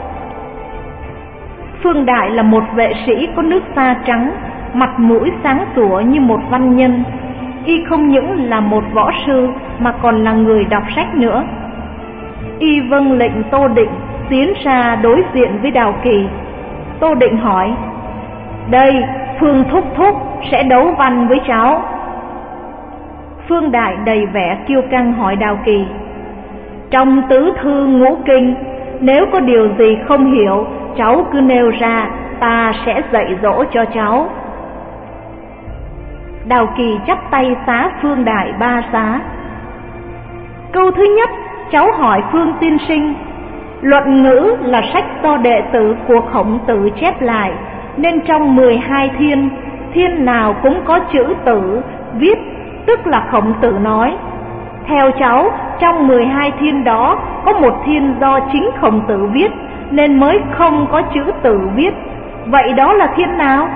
Phương Đại là một vệ sĩ có nước da trắng, mặt mũi sáng sủa như một văn nhân. Y không những là một võ sư mà còn là người đọc sách nữa. Y vâng lệnh Tô Định tiến ra đối diện với Đào Kỳ. Tô Định hỏi: đây, Phương Thúc Thúc sẽ đấu văn với cháu. Phương Đại đầy vẻ kiêu căng hỏi Đào Kỳ: trong tứ thư ngũ kinh, nếu có điều gì không hiểu, cháu cứ nêu ra, ta sẽ dạy dỗ cho cháu. Đào Kỳ chắp tay xá Phương Đại 3 xá. Câu thứ nhất, cháu hỏi Phương tiên sinh: luận ngữ là sách do đệ tử của Khổng Tử chép lại, nên trong 12 thiên, thiên nào cũng có chữ tử viết, tức là Khổng Tử nói. Theo cháu, trong 12 thiên đó có một thiên do chính Khổng Tử viết, nên mới không có chữ tự viết. Vậy đó là thiên nào?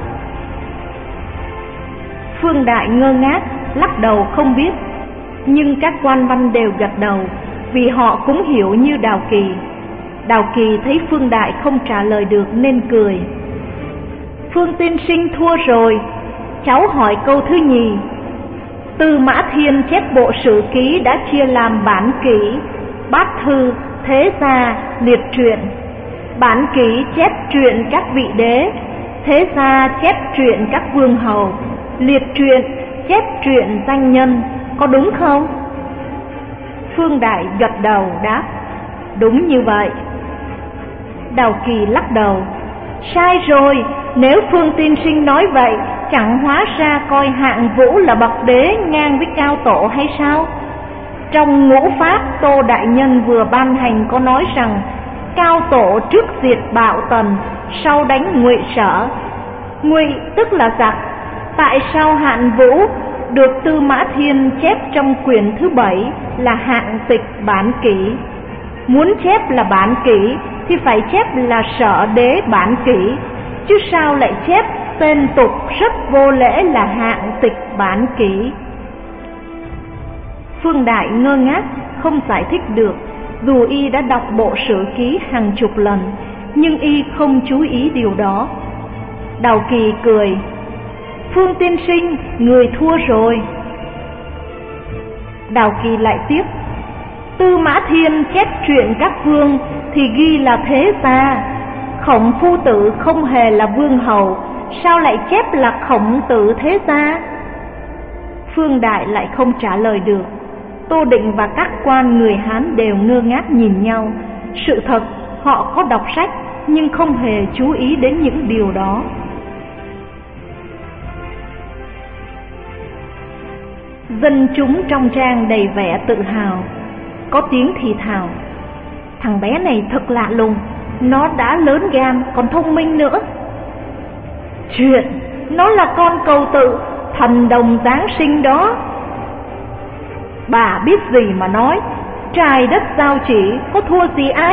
Phương Đại ngơ ngác, lắc đầu không biết. Nhưng các quan văn đều gật đầu, vì họ cũng hiểu như Đào Kỳ. Đào Kỳ thấy Phương Đại không trả lời được nên cười. Phương tiên sinh thua rồi. Cháu hỏi câu thứ nhì. Tư Mã Thiên chép bộ sử ký đã chia làm bản kỷ, bát thư, thế gia, liệt truyện. Bản kỷ chép truyện các vị đế, thế gia chép truyện các vương hầu, liệt truyện chép truyện danh nhân, có đúng không? Phương Đại gật đầu đáp, đúng như vậy. Đào Kỳ lắc đầu, sai rồi, nếu Phương tiên sinh nói vậy, chẳng hóa ra coi Hạng Vũ là bậc đế ngang với Cao Tổ hay sao? Trong Ngũ Pháp, Tô đại nhân vừa ban hành có nói rằng Cao Tổ trước diệt Bạo Tần, sau đánh Ngụy Sở. Ngụy tức là giặc. Tại sao Hạng Vũ được Tư Mã Thiên chép trong quyển thứ 7 là hạng tịch bản kỷ? Muốn chép là bản kỷ thì phải chép là Sở đế bản kỷ, chứ sao lại chép tên tục rất vô lễ là hạng tịch bản kỷ? Phương Đại ngơ ngác, không giải thích được. Dù y đã đọc bộ sử ký hàng chục lần, nhưng y không chú ý điều đó. Đào Kỳ cười, Phương tiên sinh, người thua rồi. Đào Kỳ lại tiếp, Tư Mã Thiên chép truyện các vương thì ghi là thế gia. Khổng phu tử không hề là vương hầu, sao lại chép là Khổng tử thế gia? Phương Đại lại không trả lời được. Tô Định và các quan người Hán đều ngơ ngác nhìn nhau. Sự thật, họ có đọc sách nhưng không hề chú ý đến những điều đó. Dân chúng trong trang đầy vẻ tự hào. Có tiếng thì thào, thằng bé này thật lạ lùng, nó đã lớn gan còn thông minh nữa. Chuyện, nó là con Cầu Tự, thần đồng Giáng sinh đó. Bà biết gì mà nói, trời đất giao chỉ, có thua gì ai?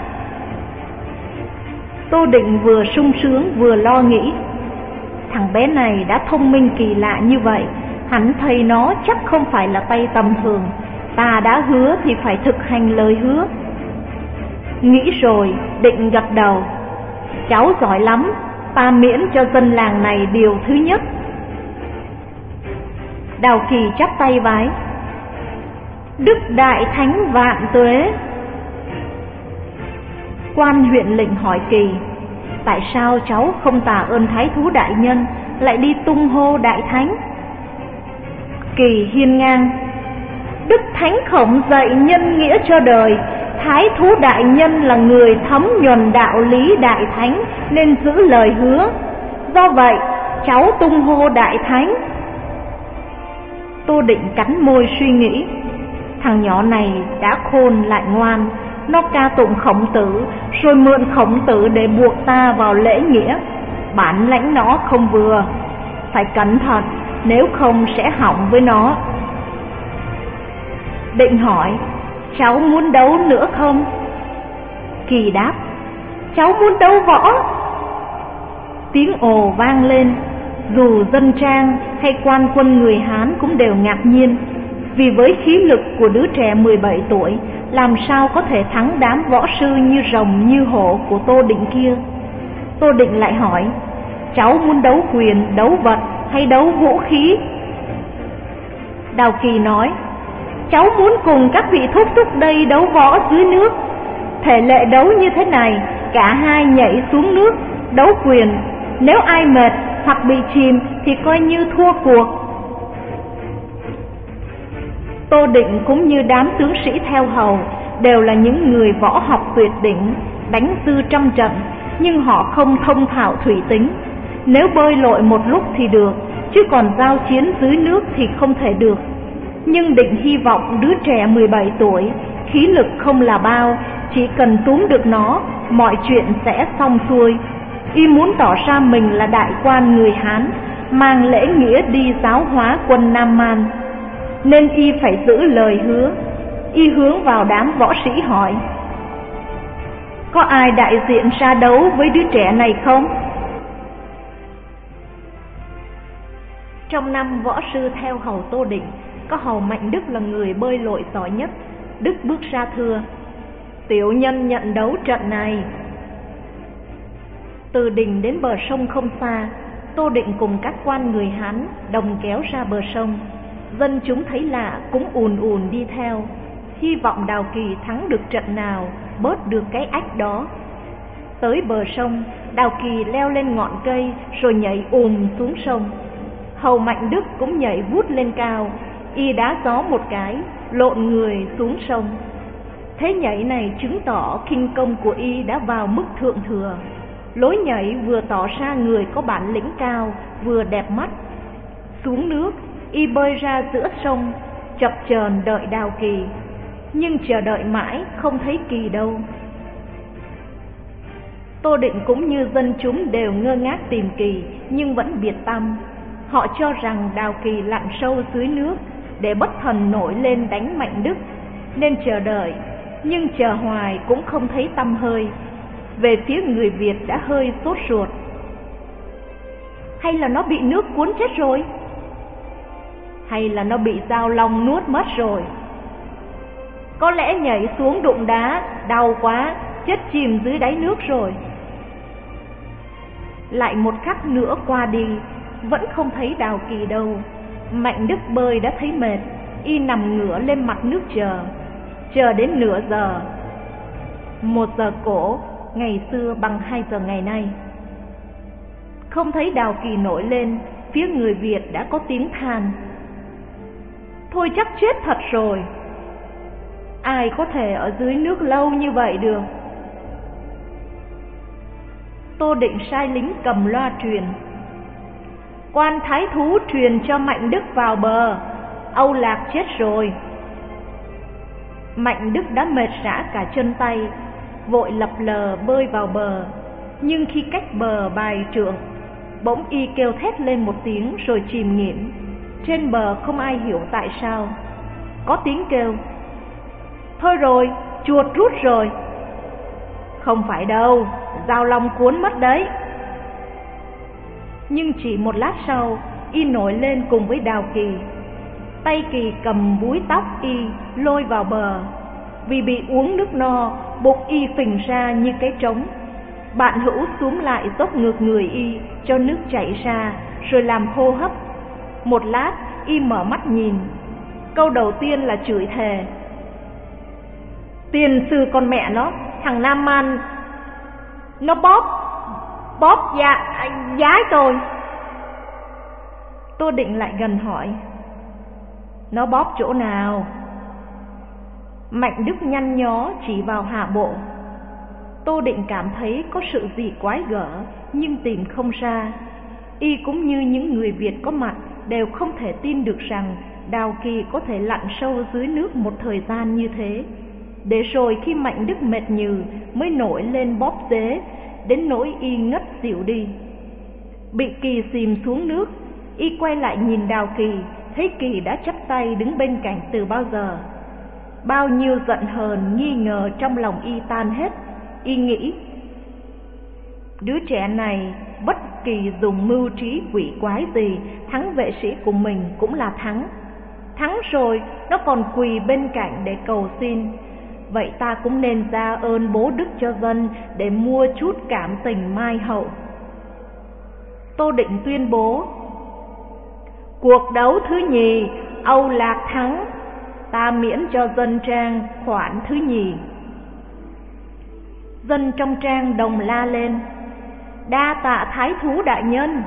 Tô Định vừa sung sướng vừa lo nghĩ, thằng bé này đã thông minh kỳ lạ như vậy, hắn thấy nó chắc không phải là tay tầm thường. Ta đã hứa thì phải thực hành lời hứa. Nghĩ rồi, Định gật đầu, cháu giỏi lắm, ta miễn cho dân làng này điều thứ nhất. Đào Kỳ chắp tay vái, Đức Đại Thánh vạn tuế. Quan huyện lệnh hỏi Kỳ, tại sao cháu không tạ ơn Thái thú đại nhân, lại đi tung hô Đại Thánh? Kỳ hiên ngang, Đức Thánh Khổng dạy nhân nghĩa cho đời, Thái thú đại nhân là người thấm nhuần đạo lý Đại Thánh nên giữ lời hứa. Do vậy, cháu tung hô Đại Thánh. Tô Định cắn môi suy nghĩ, thằng nhỏ này đã khôn lại ngoan, nó ca tụng Khổng Tử rồi mượn Khổng Tử để buộc ta vào lễ nghĩa. Bản lãnh nó không vừa, phải cẩn thận, nếu không sẽ hỏng với nó. Định hỏi, cháu muốn đấu nữa không? Kỳ đáp, cháu muốn đấu võ. Tiếng ồ vang lên, dù dân trang hay quan quân người Hán cũng đều ngạc nhiên, vì với khí lực của đứa trẻ 17 tuổi, làm sao có thể thắng đám võ sư như rồng như hổ của Tô Định kia. Tô Định lại hỏi, cháu muốn đấu quyền, đấu vật hay đấu vũ khí? Đào Kỳ nói, cháu muốn cùng các vị thúc thúc đây đấu võ dưới nước. Thể lệ đấu như thế này, cả hai nhảy xuống nước, đấu quyền. Nếu ai mệt hoặc bị chìm thì coi như thua cuộc. Tô Định cũng như đám tướng sĩ theo hầu đều là những người võ học tuyệt đỉnh, đánh tư trăm trận, nhưng họ không thông thạo thủy tính. Nếu bơi lội một lúc thì được, chứ còn giao chiến dưới nước thì không thể được. Nhưng Định hy vọng đứa trẻ 17 tuổi, khí lực không là bao, chỉ cần túm được nó, mọi chuyện sẽ xong xuôi. Y muốn tỏ ra mình là đại quan người Hán, mang lễ nghĩa đi giáo hóa quân Nam Man, nên y phải giữ lời hứa. Y hướng vào đám võ sĩ hỏi, Có ai đại diện ra đấu với đứa trẻ này không? Trong năm võ sư theo hầu Tô Định, có hầu Mạnh Đức là người bơi lội giỏi nhất. Đức bước ra thưa: tiểu nhân nhận đấu trận này. Từ đình đến bờ sông không xa, Tô Định cùng các quan người Hán đồng kéo ra bờ sông. Dân chúng thấy lạ cũng ùn ùn đi theo, hy vọng Đào Kỳ thắng được trận nào, bớt được cái ách đó. Tới bờ sông, Đào Kỳ leo lên ngọn cây rồi nhảy xuống sông. Hầu Mạnh Đức cũng nhảy vút lên cao, y đá gió một cái, lộn người xuống sông. Thế nhảy này chứng tỏ khinh công của y đã vào mức thượng thừa. Lối nhảy vừa tỏ ra người có bản lĩnh cao, vừa đẹp mắt. Xuống nước, y bơi ra giữa sông, chập chờn đợi Đào Kỳ, nhưng chờ đợi mãi không thấy Kỳ đâu. Tô Định cũng như dân chúng đều ngơ ngác tìm Kỳ, nhưng vẫn biệt tăm. Họ cho rằng Đào Kỳ lặn sâu dưới nước để bất thần nổi lên đánh Mạnh Đức, nên chờ đợi, nhưng chờ hoài cũng không thấy tăm hơi. Về phía người Việt đã hơi sốt ruột. Hay là nó bị nước cuốn chết rồi? Hay là nó bị Giao Long nuốt mất rồi? Có lẽ nhảy xuống đụng đá, đau quá, chết chìm dưới đáy nước rồi. Lại một khắc nữa qua đi, vẫn không thấy Đào Kỳ đâu. Mạnh Đức bơi đã thấy mệt, y nằm ngửa lên mặt nước chờ đến nửa giờ. 1 giờ cổ ngày xưa bằng 2 giờ ngày nay. Không thấy Đào Kỳ nổi lên, phía người Việt đã có tiếng than: thôi chắc chết thật rồi. Ai có thể ở dưới nước lâu như vậy được? Tô Định sai lính cầm loa truyền: quan thái thú truyền cho Mạnh Đức vào bờ, Âu Lạc chết rồi. Mạnh Đức đã mệt rã cả chân tay, vội lập lờ bơi vào bờ. Nhưng khi cách bờ vài trượng, bỗng y kêu thét lên một tiếng rồi chìm nghỉm. Trên bờ không ai hiểu tại sao. Có tiếng kêu: thôi rồi, chuột rút rồi. Không phải đâu, Giao Long cuốn mất đấy. Nhưng chỉ một lát sau, y nổi lên cùng với Đào Kỳ. Tay Kỳ cầm búi tóc y lôi vào bờ. Vì bị uống nước no, bụng y phình ra như cái trống. Bạn hữu xuống lại dốc ngược người y cho nước chảy ra, rồi làm hô hấp. Một lát y mở mắt nhìn. Câu đầu tiên là chửi thề: tiền sư con mẹ nó, thằng Nam Man nó bóp giá tôi. Tô Định lại gần hỏi: nó bóp chỗ nào? Mạnh Đức nhăn nhó chỉ vào hạ bộ. Tô Định cảm thấy có sự gì quái gở, nhưng tìm không ra. Y cũng như những người Việt có mặt đều không thể tin được rằng Đào Kỳ có thể lặn sâu dưới nước một thời gian như thế. Để rồi khi Mạnh Đức mệt nhừ mới nổi lên bóp dế, đến nỗi y ngất xỉu đi. Bị Kỳ xìm xuống nước, y quay lại nhìn Đào Kỳ, thấy Kỳ đã chắp tay đứng bên cạnh từ bao giờ. Bao nhiêu giận hờn nghi ngờ trong lòng y tan hết. Y nghĩ: đứa trẻ này bất kỳ dùng mưu trí quỷ quái gì, thắng vệ sĩ của mình cũng là thắng. Thắng rồi nó còn quỳ bên cạnh để cầu xin. Vậy ta cũng nên ra ơn bố đức cho dân để mua chút cảm tình mai hậu. Tô Định tuyên bố: cuộc đấu thứ nhì, Âu Lạc thắng, ta miễn cho dân trang khoản thứ nhì. Dân trong trang đồng la lên: đa tạ thái thú đại nhân.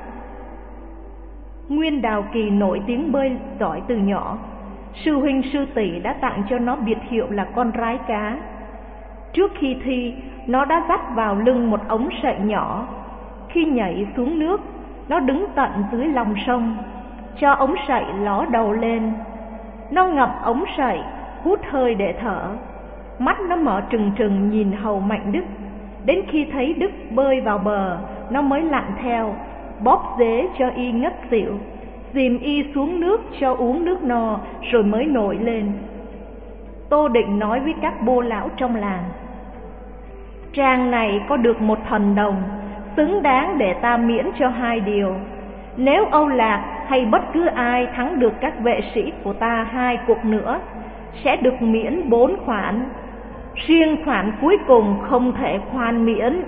Nguyên Đào Kỳ nổi tiếng bơi giỏi từ nhỏ. Sư huynh sư tỷ đã tặng cho nó biệt hiệu là con rái cá. Trước khi thi, nó đã dắt vào lưng một ống sậy nhỏ. Khi nhảy xuống nước, nó đứng tận dưới lòng sông, cho ống sậy ló đầu lên. Nó ngậm ống sậy, hút hơi để thở. Mắt nó mở trừng trừng nhìn hầu Mạnh Đức. Đến khi thấy Đức bơi vào bờ, nó mới lặn theo, bóp dế cho y ngất xỉu, dìm y xuống nước cho uống nước no, rồi mới nổi lên. Tô Định nói với các bô lão trong làng: Trang này có được một thần đồng, xứng đáng để ta miễn cho 2 điều. Nếu Âu Lạc hay bất cứ ai thắng được các vệ sĩ của ta 2 cuộc nữa, sẽ được miễn 4 khoản. Riêng khoản cuối cùng không thể khoan miễn.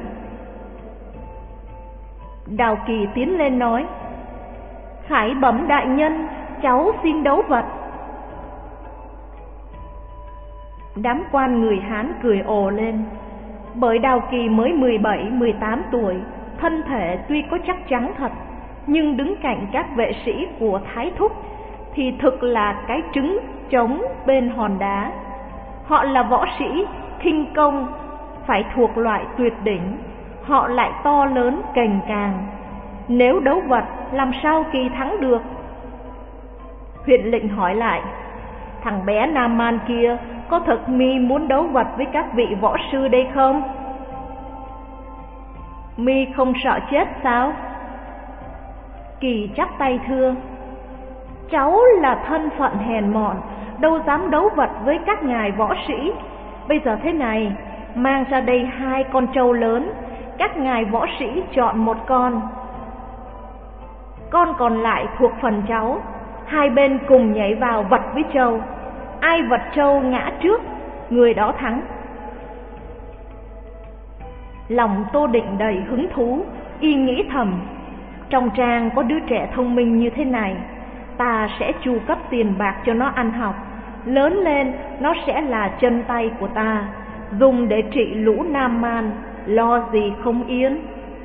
Đào Kỳ tiến lên nói: Khải bẩm đại nhân, cháu xin đấu vật. Đám quan người Hán cười ồ lên, bởi Đào Kỳ mới 17-18 tuổi, thân thể tuy có chắc chắn thật, nhưng đứng cạnh các vệ sĩ của Thái Thúc thì thực là cái trứng trống bên hòn đá. Họ là võ sĩ khinh công, phải thuộc loại tuyệt đỉnh, họ lại to lớn cành càng. Nếu đấu vật làm sao Kỳ thắng được? Huyện lệnh hỏi lại: Thằng bé Nam Man kia có thật mi muốn đấu vật với các vị võ sư đây không? Mi không sợ chết sao? Kỳ chắp tay thưa: Cháu là thân phận hèn mọn, đâu dám đấu vật với các ngài võ sĩ. Bây giờ thế này, mang ra đây 2 con trâu lớn, các ngài võ sĩ chọn một con còn lại thuộc phần cháu. 2 bên cùng nhảy vào vật với trâu, ai vật trâu ngã trước, người đó thắng. Lòng Tô Định đầy hứng thú, y nghĩ thầm: trong Trang có đứa trẻ thông minh như thế này, ta sẽ chu cấp tiền bạc cho nó ăn học, lớn lên nó sẽ là chân tay của ta, dùng để trị lũ Nam Man, lo gì không yên.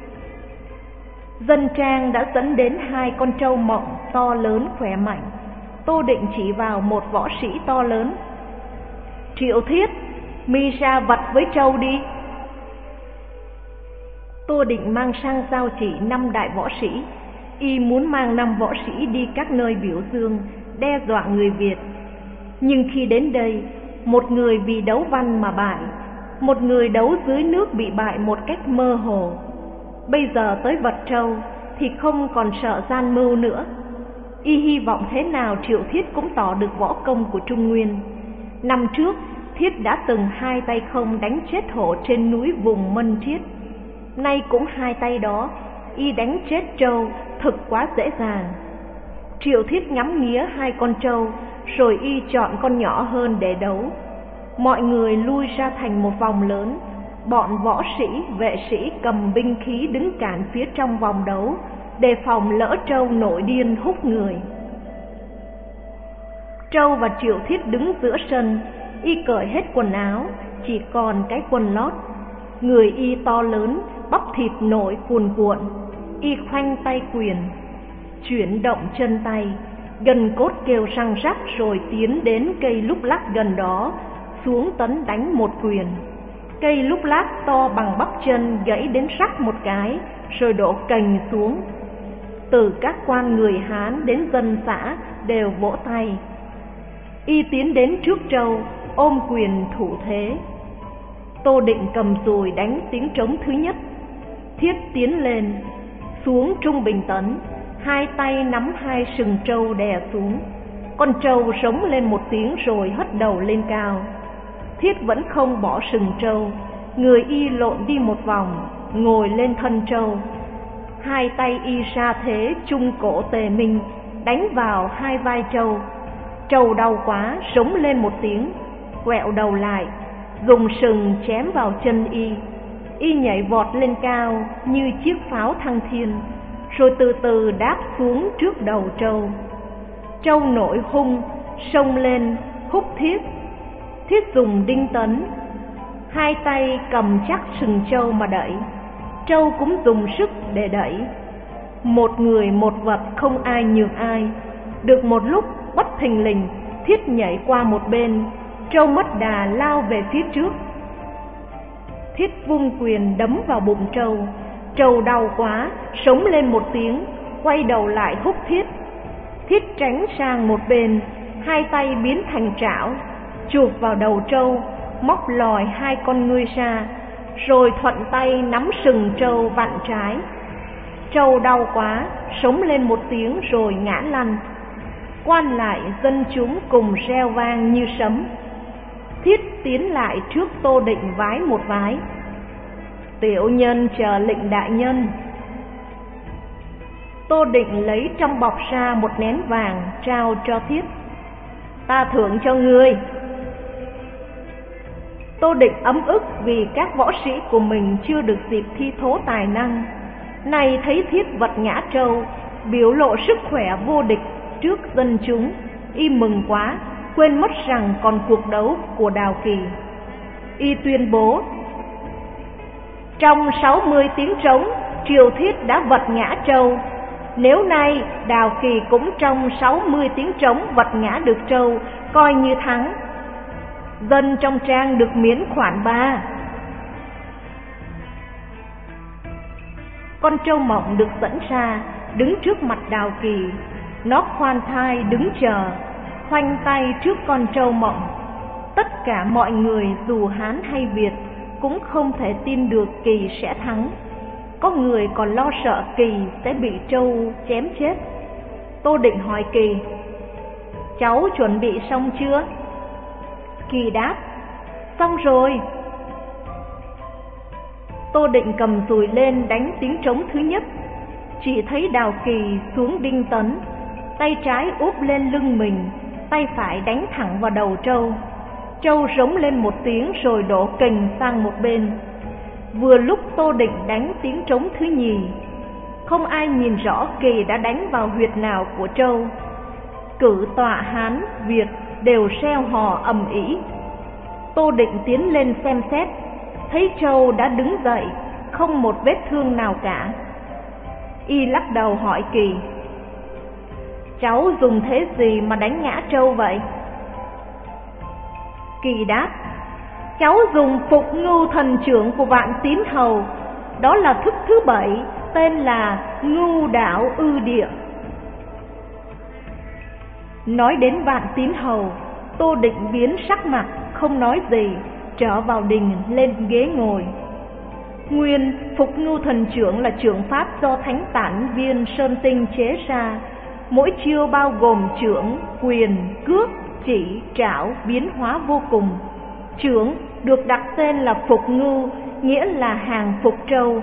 Dân Trang đã dẫn đến 2 con trâu mộng to lớn khỏe mạnh. Tô Định chỉ vào một võ sĩ to lớn: Triệu Thiết, mi ra vật với trâu đi. Tô Định mang sang giao chỉ 5 đại võ sĩ. Y muốn mang 5 võ sĩ đi các nơi biểu dương, đe dọa người Việt. Nhưng khi đến đây, một người vì đấu văn mà bại, một người đấu dưới nước bị bại một cách mơ hồ. Bây giờ tới vật trâu thì không còn sợ gian mưu nữa. Y hy vọng thế nào Triệu Thiết cũng tỏ được võ công của Trung Nguyên. Năm trước, Thiết đã từng 2 tay không đánh chết hổ trên núi vùng Mân Triết. Nay cũng 2 tay đó, y đánh chết trâu thực quá dễ dàng. Triệu Thiết ngắm nghía 2 con trâu, rồi y chọn con nhỏ hơn để đấu. Mọi người lui ra thành một vòng lớn. Bọn võ sĩ, vệ sĩ cầm binh khí đứng cản phía trong vòng đấu, đề phòng lỡ trâu nổi điên húc người. Trâu và Triệu Thiết đứng giữa sân, y cởi hết quần áo, chỉ còn cái quần lót. Người y to lớn, bắp thịt nổi cuồn cuộn. Y khoanh tay quyền, chuyển động chân tay, gân cốt kêu răng rắc, rồi tiến đến cây lúc lắc gần đó, xuống tấn đánh một quyền. Cây lúc lắc to bằng bắp chân gãy đến rắc một cái, rồi đổ cành xuống. Từ các quan người Hán đến dân xã đều vỗ tay. Y tiến đến trước trâu, ôm quyền thủ thế. Tô Định cầm dùi đánh tiếng trống thứ nhất. Thiết tiến lên, xuống trung bình tấn, 2 tay nắm 2 sừng trâu đè xuống. Con trâu rống lên một tiếng rồi hất đầu lên cao. Thiết vẫn không bỏ sừng trâu, người y lộn đi một vòng, ngồi lên thân trâu. 2 tay y ra thế trung cổ tề minh, đánh vào 2 vai trâu. Trâu đau quá, rống lên một tiếng, quẹo đầu lại, dùng sừng chém vào chân y. Y nhảy vọt lên cao như chiếc pháo thăng thiên, rồi từ từ đáp xuống trước đầu trâu. Trâu nổi hung, xông lên húc Thiết. Thiết dùng đinh tấn, 2 tay cầm chắc sừng trâu mà đẩy. Trâu cũng dùng sức để đẩy. Một người một vật không ai nhường ai. Được một lúc, bất thình lình, Thiết nhảy qua một bên, trâu mất đà lao về phía trước. Thiết vung quyền đấm vào bụng trâu. Trâu đau quá, sống lên một tiếng, quay đầu lại húc Thiết. Thiết tránh sang một bên, 2 tay biến thành trảo, chụp vào đầu trâu, móc lòi 2 con ngươi ra, rồi thuận tay nắm sừng trâu vặn trái. Trâu đau quá, sống lên một tiếng rồi ngã lăn. Quan lại dân chúng cùng reo vang như sấm. Thiết tiến lại trước Tô Định vái một vái. Tiểu nhân chờ lệnh đại nhân. Tô Định lấy trong bọc ra một nén vàng trao cho Thiết. Ta thưởng cho ngươi. Tô Định ấm ức vì các võ sĩ của mình chưa được dịp thi thố tài năng. Nay thấy Thiết vật ngã trâu, biểu lộ sức khỏe vô địch trước dân chúng, y mừng quá, quên mất rằng còn cuộc đấu của Đào Kỳ. Y tuyên bố: trong 60 tiếng trống, Triều Thiết đã vật ngã trâu. Nếu nay Đào Kỳ cũng trong 60 tiếng trống vật ngã được trâu, coi như thắng. Dân trong trang được miễn khoản 3. Con trâu mộng được dẫn ra, đứng trước mặt Đào Kỳ. Nó khoan thai đứng chờ, khoanh tay trước con trâu mộng. Tất cả mọi người dù Hán hay Việt cũng không thể tin được Kỳ sẽ thắng. Có người còn lo sợ Kỳ sẽ bị trâu chém chết. Tô Định hỏi Kỳ: cháu chuẩn bị xong chưa? Kỳ đáp: xong rồi. Tô Định cầm dùi lên đánh tiếng trống thứ nhất. Chỉ thấy Đào Kỳ xuống đinh tấn, tay trái úp lên lưng mình, tay phải đánh thẳng vào đầu trâu. Trâu rống lên một tiếng rồi đổ kềnh sang một bên. Vừa lúc Tô Định đánh tiếng trống thứ nhì, không ai nhìn rõ Kỳ đã đánh vào huyệt nào của trâu. Cử tọa Hán, Việt đều reo hò ầm ĩ. Tô Định tiến lên xem xét, thấy trâu đã đứng dậy, không một vết thương nào cả. Y lắc đầu hỏi Kỳ: cháu dùng thế gì mà đánh ngã trâu vậy? Kỳ đáp: cháu dùng Phục Ngưu Thần Trưởng của Vạn Tín Hầu. Đó là thức thứ 7, tên là Ngưu Đảo Ư Địa. Nói đến Vạn Tín Hầu, Tô Định biến sắc mặt, không nói gì, trở vào đình lên ghế ngồi. Nguyên Phục Ngưu Thần Trưởng là trưởng pháp do Thánh Tản Viên Sơn Tinh chế ra. Mỗi chiêu bao gồm chưởng, quyền, cước, chỉ, trảo biến hóa vô cùng. Chưởng được đặt tên là Phục Ngưu, nghĩa là hàng phục trâu.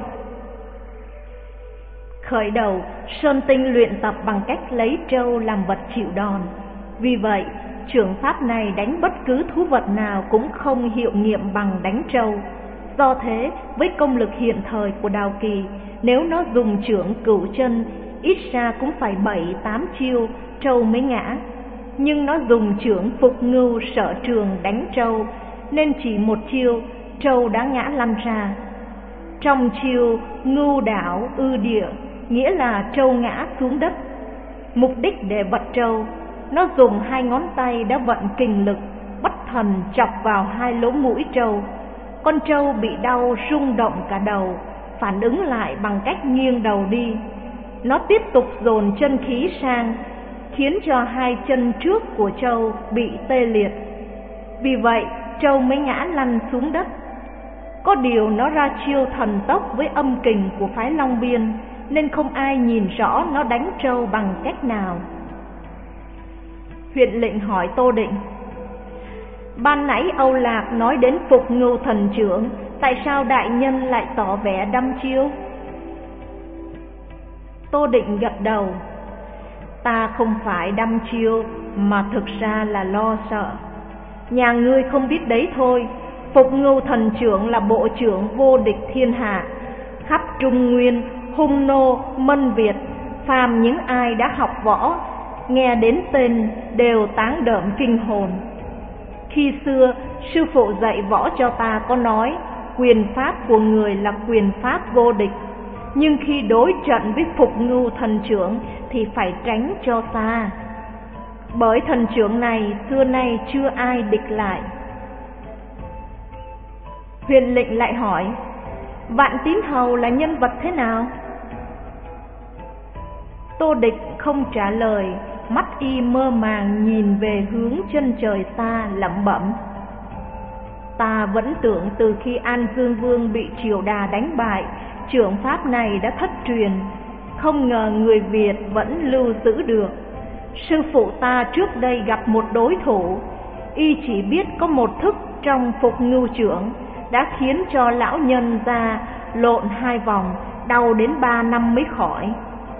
Khởi đầu, Sơn Tinh luyện tập bằng cách lấy trâu làm vật chịu đòn. Vì vậy, chưởng pháp này đánh bất cứ thú vật nào cũng không hiệu nghiệm bằng đánh trâu. Do thế, với công lực hiện thời của Đào Kỳ, nếu nó dùng chưởng Cửu Chân, ít ra cũng phải 7-8 chiêu trâu mới ngã. Nhưng nó dùng chưởng Phục Ngưu Sở Trường đánh trâu, nên chỉ một chiêu trâu đã ngã lăn ra. Trong chiêu Ngưu Đảo Ư Địa, nghĩa là trâu ngã xuống đất. Mục đích để vật trâu, nó dùng 2 ngón tay đã vận kình lực, bất thần chọc vào 2 lỗ mũi trâu. Con trâu bị đau rung động cả đầu, phản ứng lại bằng cách nghiêng đầu đi. Nó tiếp tục dồn chân khí sang, khiến cho 2 chân trước của trâu bị tê liệt. Vì vậy, trâu mới ngã lăn xuống đất. Có điều nó ra chiêu thần tốc với âm kình của phái Long Biên, nên không ai nhìn rõ nó đánh trâu bằng cách nào. Huyện lệnh hỏi Tô Định: ban nãy Âu Lạc nói đến Phục Ngưu Thần Trưởng, tại sao đại nhân lại tỏ vẻ đăm chiêu? Tô Định gật đầu: ta không phải đăm chiêu, mà thực ra là lo sợ. Nhà ngươi không biết đấy thôi, Phục Ngưu Thần Trưởng là bộ trưởng vô địch thiên hạ. Khắp Trung Nguyên, hung nô, mân Việt, phàm những ai đã học võ, nghe đến tên đều táng đởm kinh hồn. Khi xưa, sư phụ dạy võ cho ta có nói, quyền pháp của người là quyền pháp vô địch. Nhưng khi đối trận với Phục Ngưu Thần Trưởng thì phải tránh cho xa. Bởi thần trưởng này xưa nay chưa ai địch lại. Huyền lệnh lại hỏi: Vạn Tín Hầu là nhân vật thế nào? Tô Địch không trả lời, mắt y mơ màng nhìn về hướng chân trời xa, lẩm bẩm: ta vẫn tưởng từ khi An Dương Vương bị Triều Đà đánh bại, trưởng pháp này đã thất truyền, không ngờ người Việt vẫn lưu giữ được. Sư phụ ta trước đây gặp một đối thủ, y chỉ biết có một thức trong Phục Ngưu Trưởng, đã khiến cho lão nhân ra lộn 2 vòng, đau đến 3 năm mới khỏi.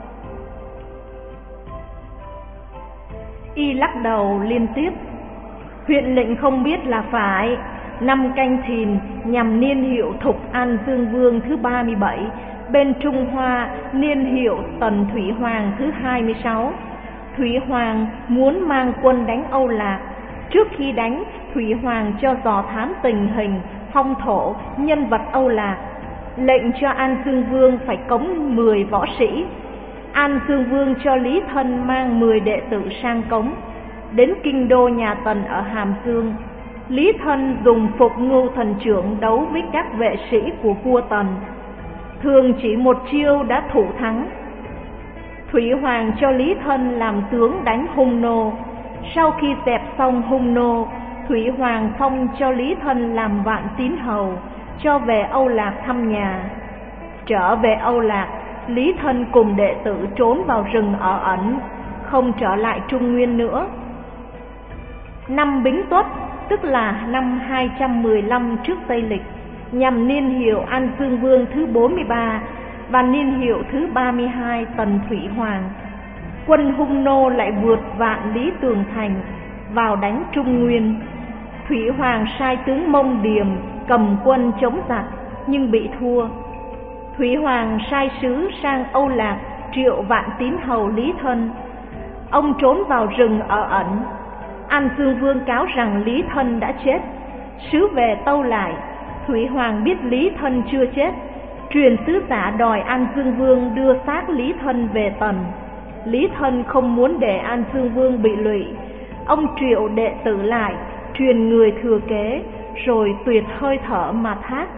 Y lắc đầu liên tiếp. Huyện lệnh không biết là phải. Năm Canh Thìn nhằm niên hiệu Thục An Dương Vương thứ 37, bên Trung Hoa niên hiệu Tần Thủy Hoàng thứ 26. Thủy Hoàng muốn mang quân đánh Âu Lạc. Trước khi đánh, Thủy Hoàng cho dò thám tình hình, phong thổ, nhân vật Âu Lạc, lệnh cho An Dương Vương phải cống 10 võ sĩ. An Dương Vương cho Lý Thân mang 10 đệ tử sang cống. Đến kinh đô nhà Tần ở Hàm Dương, Lý Thân dùng Phục Ngưu Thần Trưởng đấu với các vệ sĩ của vua Tần, thường chỉ một chiêu đã thủ thắng. Thủy Hoàng cho Lý Thân làm tướng đánh Hung Nô. Sau khi dẹp xong Hung Nô, Thủy Hoàng phong cho Lý Thân làm Vạn Tín Hầu, cho về Âu Lạc thăm nhà. Trở về Âu Lạc, Lý Thân cùng đệ tử trốn vào rừng ở ẩn, không trở lại Trung Nguyên nữa. Năm Bính Tuất, tức là năm 215 trước Tây Lịch, nhằm niên hiệu An Dương Vương thứ 43 và niên hiệu thứ 32 Tần Thủy Hoàng, quân Hung Nô lại vượt Vạn Lý Tường Thành vào đánh Trung Nguyên. Thủy Hoàng sai tướng Mông Điềm cầm quân chống giặc nhưng bị thua. Thủy Hoàng sai sứ sang Âu Lạc triệu Vạn Tín Hầu Lý Thân. Ông trốn vào rừng ở ẩn. An Dương Vương cáo rằng Lý Thân đã chết. Sứ về tâu lại. Thủy Hoàng biết Lý Thân chưa chết, truyền sứ giả đòi An Dương Vương đưa xác Lý Thân về Tần. Lý Thân không muốn để An Dương Vương bị lụy. Ông triệu đệ tử lại, truyền người thừa kế, rồi tuyệt hơi thở mà thác.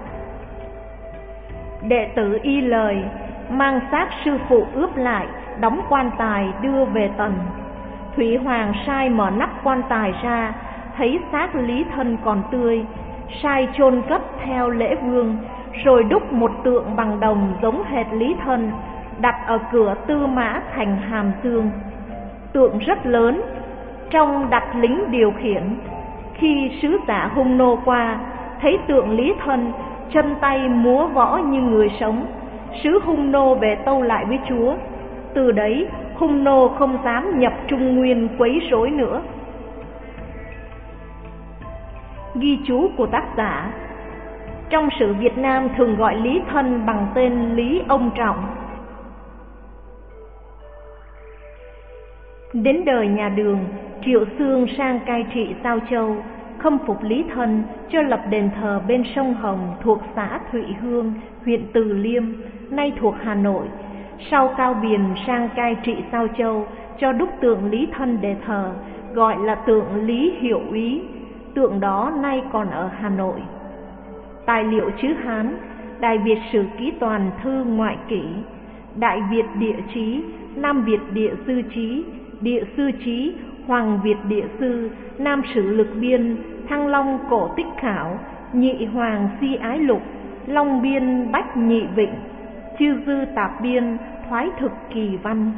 Đệ tử y lời, mang xác sư phụ ướp lại, đóng quan tài đưa về Tần. Thủy Hoàng sai mở nắp quan tài ra, thấy xác Lý Thân còn tươi, sai chôn cất theo lễ vương, rồi đúc một tượng bằng đồng giống hệt Lý Thân, đặt ở cửa Tư Mã thành Hàm Dương. Tượng rất lớn, trong đặt lính điều khiển. Khi sứ giả Hung Nô qua, thấy tượng Lý Thân, chân tay múa võ như người sống. Sứ Hung Nô về tâu lại với chúa. Từ đấy Hung Nô không dám nhập Trung Nguyên quấy rối nữa. Ghi chú của tác giả: trong sử Việt Nam thường gọi Lý Thân bằng tên Lý Ông Trọng. Đến đời nhà Đường, Triệu Xương sang cai trị Giao Châu, khâm phục Lý Thân, cho lập đền thờ bên sông Hồng thuộc xã Thụy Hương, huyện Từ Liêm, nay thuộc Hà Nội. Sau Cao Biền sang cai trị Giao Châu, cho đúc tượng Lý Thân để thờ, gọi là tượng Lý Hiệu Úy. Tượng đó nay còn ở Hà Nội. Tài liệu chữ Hán: Đại Việt Sử Ký Toàn Thư Ngoại Kỷ, Đại Việt Địa Chí, Nam Việt Địa Sư Chí, Địa Sư Chí, Hoàng Việt Địa Sư, Nam Sử Lực Biên, Thăng Long Cổ Tích Khảo, Nhị Hoàng Si Ái Lục, Long Biên Bách Nhị Vịnh, Chiêu Dư Tạp Biên, Thoái Thực Kỳ Văn.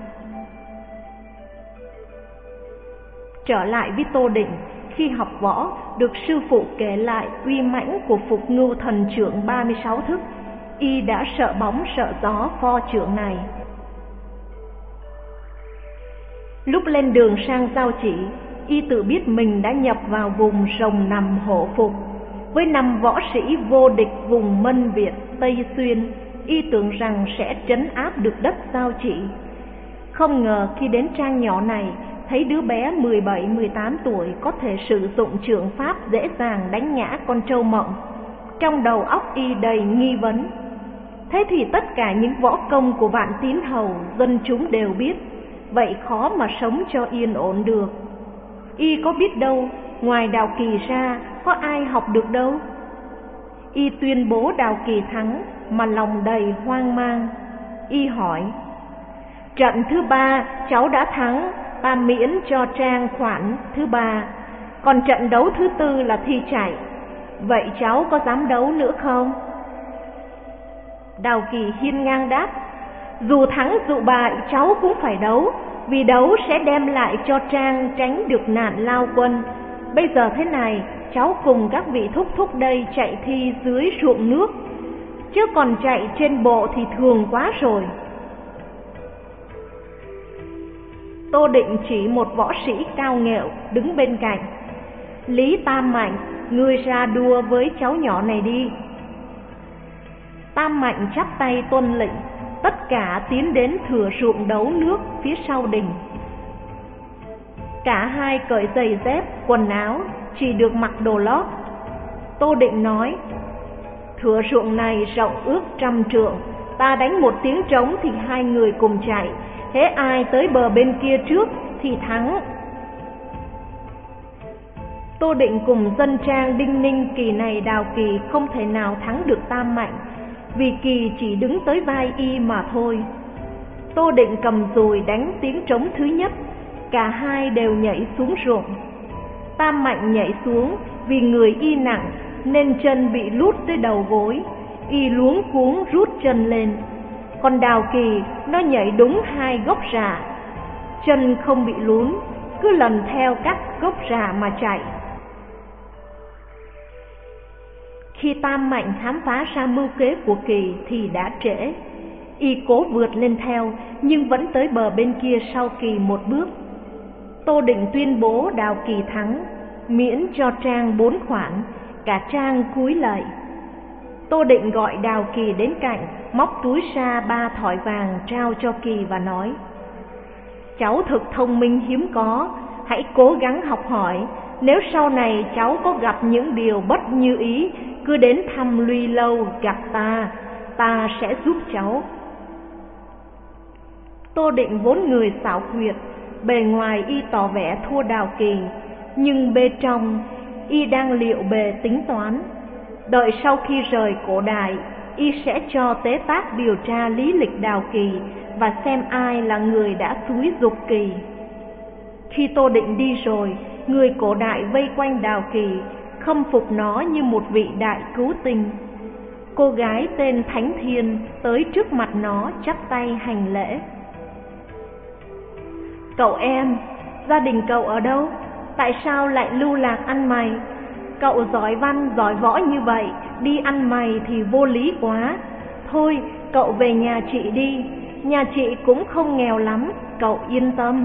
Trở lại với Tô Định, khi học võ, được sư phụ kể lại uy mãnh của Phục Ngưu Thần Trưởng 36 thức, y đã sợ bóng sợ gió pho trưởng này. Lúc lên đường sang Giao Chỉ, y tự biết mình đã nhập vào vùng rồng nằm hổ phục. Với 5 võ sĩ vô địch vùng Mân Việt, Tây Xuyên, y tưởng rằng sẽ trấn áp được đất Giao Chỉ. Không ngờ khi đến trang nhỏ này, thấy đứa bé 17-18 tuổi có thể sử dụng trượng pháp dễ dàng đánh ngã con trâu mộng. Trong đầu óc y đầy nghi vấn. Thế thì tất cả những võ công của Vạn Tín Hầu dân chúng đều biết, vậy khó mà sống cho yên ổn được. Y có biết đâu, ngoài Đào Kỳ ra có ai học được đâu. Y tuyên bố Đào Kỳ thắng mà lòng đầy hoang mang. Y hỏi: trận thứ 3 cháu đã thắng, ta miễn cho trang khoản thứ 3, còn trận đấu thứ 4 là thi chạy, vậy cháu có dám đấu nữa không? Đào Kỳ hiên ngang đáp: dù thắng dù bại cháu cũng phải đấu, vì đấu sẽ đem lại cho trang tránh được nạn lao quân. Bây giờ thế này, cháu cùng các vị thúc thúc đây chạy thi dưới ruộng nước. chứ còn chạy trên bộ thì thường quá rồi. Tô Định chỉ một võ sĩ cao nghệu đứng bên cạnh. Lý Tam Mạnh, ngươi ra đua với cháu nhỏ này đi. Tam Mạnh chắp tay tuân lệnh, tất cả tiến đến thửa ruộng đấu nước phía sau đình. Cả hai cởi giày dép, quần áo, chỉ được mặc đồ lót. Tô Định nói, thửa ruộng này rộng ước 100 trượng, ta đánh một tiếng trống thì hai người cùng chạy, hễ ai tới bờ bên kia trước thì thắng. Tô Định cùng dân trang đinh ninh kỳ này Đào Kỳ không thể nào thắng được Tam Mạnh, vì Kỳ chỉ đứng tới vai y mà thôi. Tô Định cầm dùi đánh tiếng trống thứ nhất, cả hai đều nhảy xuống ruộng. Tam Mạnh nhảy xuống vì người y nặng nên chân bị lút tới đầu gối, y luống cuống rút chân lên. Còn Đào Kỳ nó nhảy đúng 2 gốc rạ, chân không bị lún, cứ lần theo các gốc rạ mà chạy. Khi Tam Mạnh khám phá ra mưu kế của Kỳ thì đã trễ. Y cố vượt lên theo nhưng vẫn tới bờ bên kia sau Kỳ một bước. Tô Định tuyên bố Đào Kỳ thắng, miễn cho Trang 4 khoản, cả Trang cúi lạy. Tô Định gọi Đào Kỳ đến cạnh, móc túi ra 3 thỏi vàng trao cho Kỳ và nói, cháu thực thông minh hiếm có, hãy cố gắng học hỏi. Nếu sau này cháu có gặp những điều bất như ý, cứ đến thăm Luy Lâu gặp ta sẽ giúp cháu. Tô Định vốn người xảo quyệt, bề ngoài y tỏ vẻ thua Đào Kỳ, nhưng bên trong y đang liệu bề tính toán. Đợi sau khi rời cổ đại, y sẽ cho tế tác điều tra lý lịch Đào Kỳ và xem ai là người đã xúi giục Kỳ. Khi Tô Định đi rồi, người cổ đại vây quanh Đào Kỳ, khâm phục nó như một vị đại cứu tinh. Cô gái tên Thánh Thiên tới trước mặt nó chắp tay hành lễ. Cậu em, gia đình cậu ở đâu? Tại sao lại lưu lạc ăn mày? Cậu giỏi văn, giỏi võ như vậy, đi ăn mày thì vô lý quá. Thôi, cậu về nhà chị đi, nhà chị cũng không nghèo lắm, cậu yên tâm.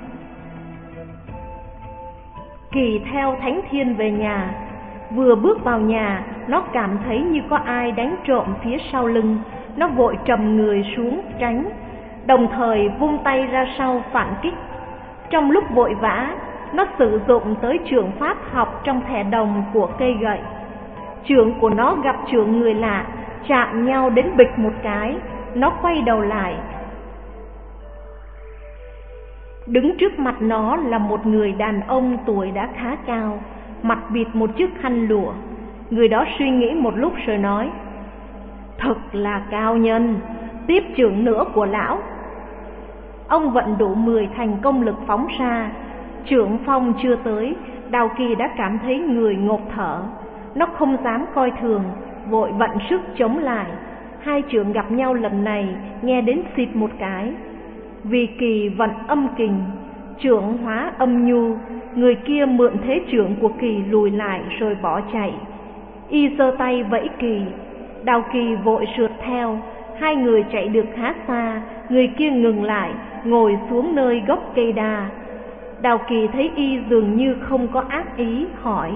Kỳ theo Thánh Thiên về nhà. Vừa bước vào nhà, nó cảm thấy như có ai đánh trộm phía sau lưng. Nó vội trầm người xuống tránh, đồng thời vung tay ra sau phản kích. Trong lúc vội vã, nó sử dụng tới chưởng pháp học trong thẻ đồng của cây gậy. Chưởng của nó gặp chưởng người lạ, chạm nhau đến bịch một cái. Nó quay đầu lại. Đứng trước mặt nó là một người đàn ông tuổi đã khá cao, mặt bịt một chiếc khăn lụa. Người đó suy nghĩ một lúc rồi nói, thật là cao nhân, tiếp chưởng nữa của lão. Ông vận đủ 10 thành công lực phóng ra. Chưởng phong chưa tới, Đào Kỳ đã cảm thấy người ngộp thở. Nó không dám coi thường, vội vận sức chống lại. Hai chưởng gặp nhau lần này, nghe đến xịt một cái. Vì Kỳ vận âm kình, chưởng hóa âm nhu, người kia mượn thế chưởng của Kỳ lùi lại rồi bỏ chạy. Y giơ tay vẫy Kỳ, Đào Kỳ vội rượt theo. Hai người chạy được khá xa, người kia ngừng lại, ngồi xuống nơi gốc cây đa. Đào Kỳ thấy y dường như không có ác ý, hỏi,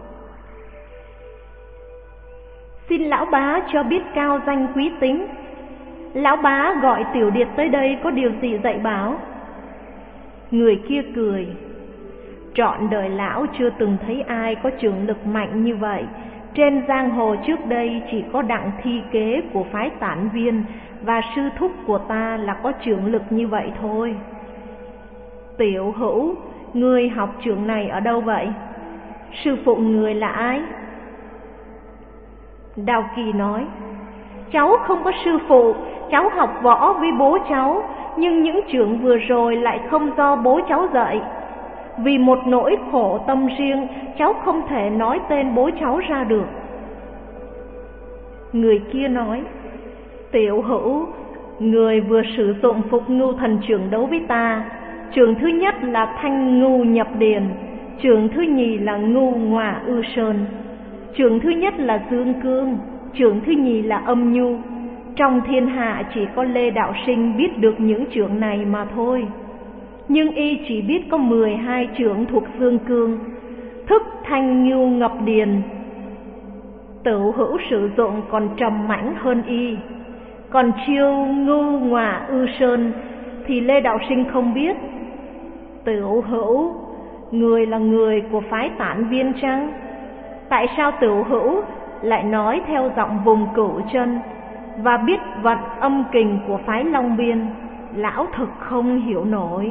xin lão bá cho biết cao danh quý tính. Lão bá gọi tiểu điệt tới đây có điều gì dạy bảo? Người kia cười, trọn đời lão chưa từng thấy ai có chưởng lực mạnh như vậy. Trên giang hồ trước đây chỉ có Đặng Thi Kế của phái Tản Viên và sư thúc của ta là có chưởng lực như vậy thôi. Tiểu Hữu, ngươi học chưởng này ở đâu vậy? Sư phụ người là ai? Đào Kỳ nói, cháu không có sư phụ, cháu học võ với bố cháu, nhưng những chưởng vừa rồi lại không do bố cháu dạy. Vì một nỗi khổ tâm riêng, cháu không thể nói tên bố cháu ra được. Người kia nói, Tiểu Hữu, người vừa sử dụng Phục Ngưu Thần Chưởng đấu với ta. Chưởng thứ nhất là Thanh Ngưu Nhập Điền, chưởng thứ nhì là Ngưu Ngọa Ư Sơn. Chưởng thứ nhất là Dương Cương, chưởng thứ nhì là âm nhu. Trong thiên hạ chỉ có Lê Đạo Sinh biết được những chưởng này mà thôi. Nhưng y chỉ biết có 12 chưởng thuộc dương cương, thức thanh nhu ngập điền. Tửu Hữu sử dụng còn trầm mãnh hơn y. Còn chiêu ngưu ngọa ư sơn thì Lê Đạo Sinh không biết. Tửu Hữu, người là người của phái Tản Viên chăng? Tại sao Tửu Hữu lại nói theo giọng vùng Cửu Chân và biết vận âm kình của phái Long Biên? Lão thực không hiểu nổi.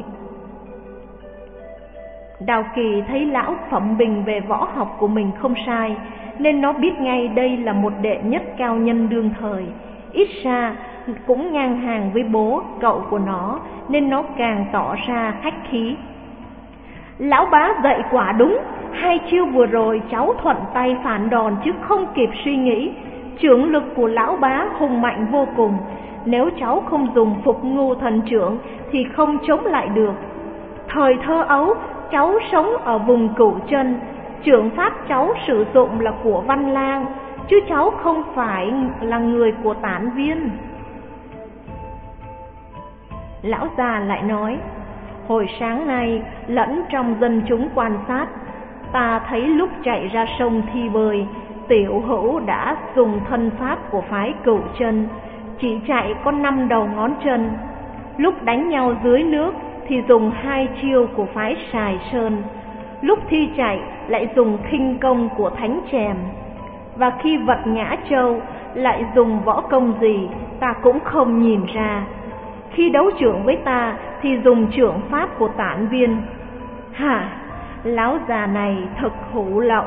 Đào Kỳ thấy lão phẩm bình về võ học của mình không sai, nên nó biết ngay đây là một đệ nhất cao nhân đương thời. Ít ra cũng ngang hàng với bố, cậu của nó, nên nó càng tỏ ra khách khí. Lão bá dạy quả đúng, 2 chiêu vừa rồi cháu thuận tay phản đòn chứ không kịp suy nghĩ. Chưởng lực của lão bá hùng mạnh vô cùng, nếu cháu không dùng Phục Ngưu Thần Chưởng thì không chống lại được. Thời thơ ấu, cháu sống ở vùng Cửu Chân, chưởng pháp cháu sử dụng là của Văn Lang, chứ cháu không phải là người của Tản Viên. Lão già lại nói, hồi sáng nay lẫn trong dân chúng quan sát, ta thấy lúc chạy ra sông thi bơi, Tiểu Hữu đã dùng thân pháp của phái Cửu Chân, chỉ chạy có 5 đầu ngón chân. Lúc đánh nhau dưới nước thì dùng 2 chiêu của phái Sài Sơn, lúc thi chạy lại dùng khinh công của Thánh Chèm, và khi vật Nhã Châu lại dùng võ công gì ta cũng không nhìn ra. Khi đấu chưởng với ta thì dùng chưởng pháp của Tản Viên. Hả, lão già này thật hủ lậu.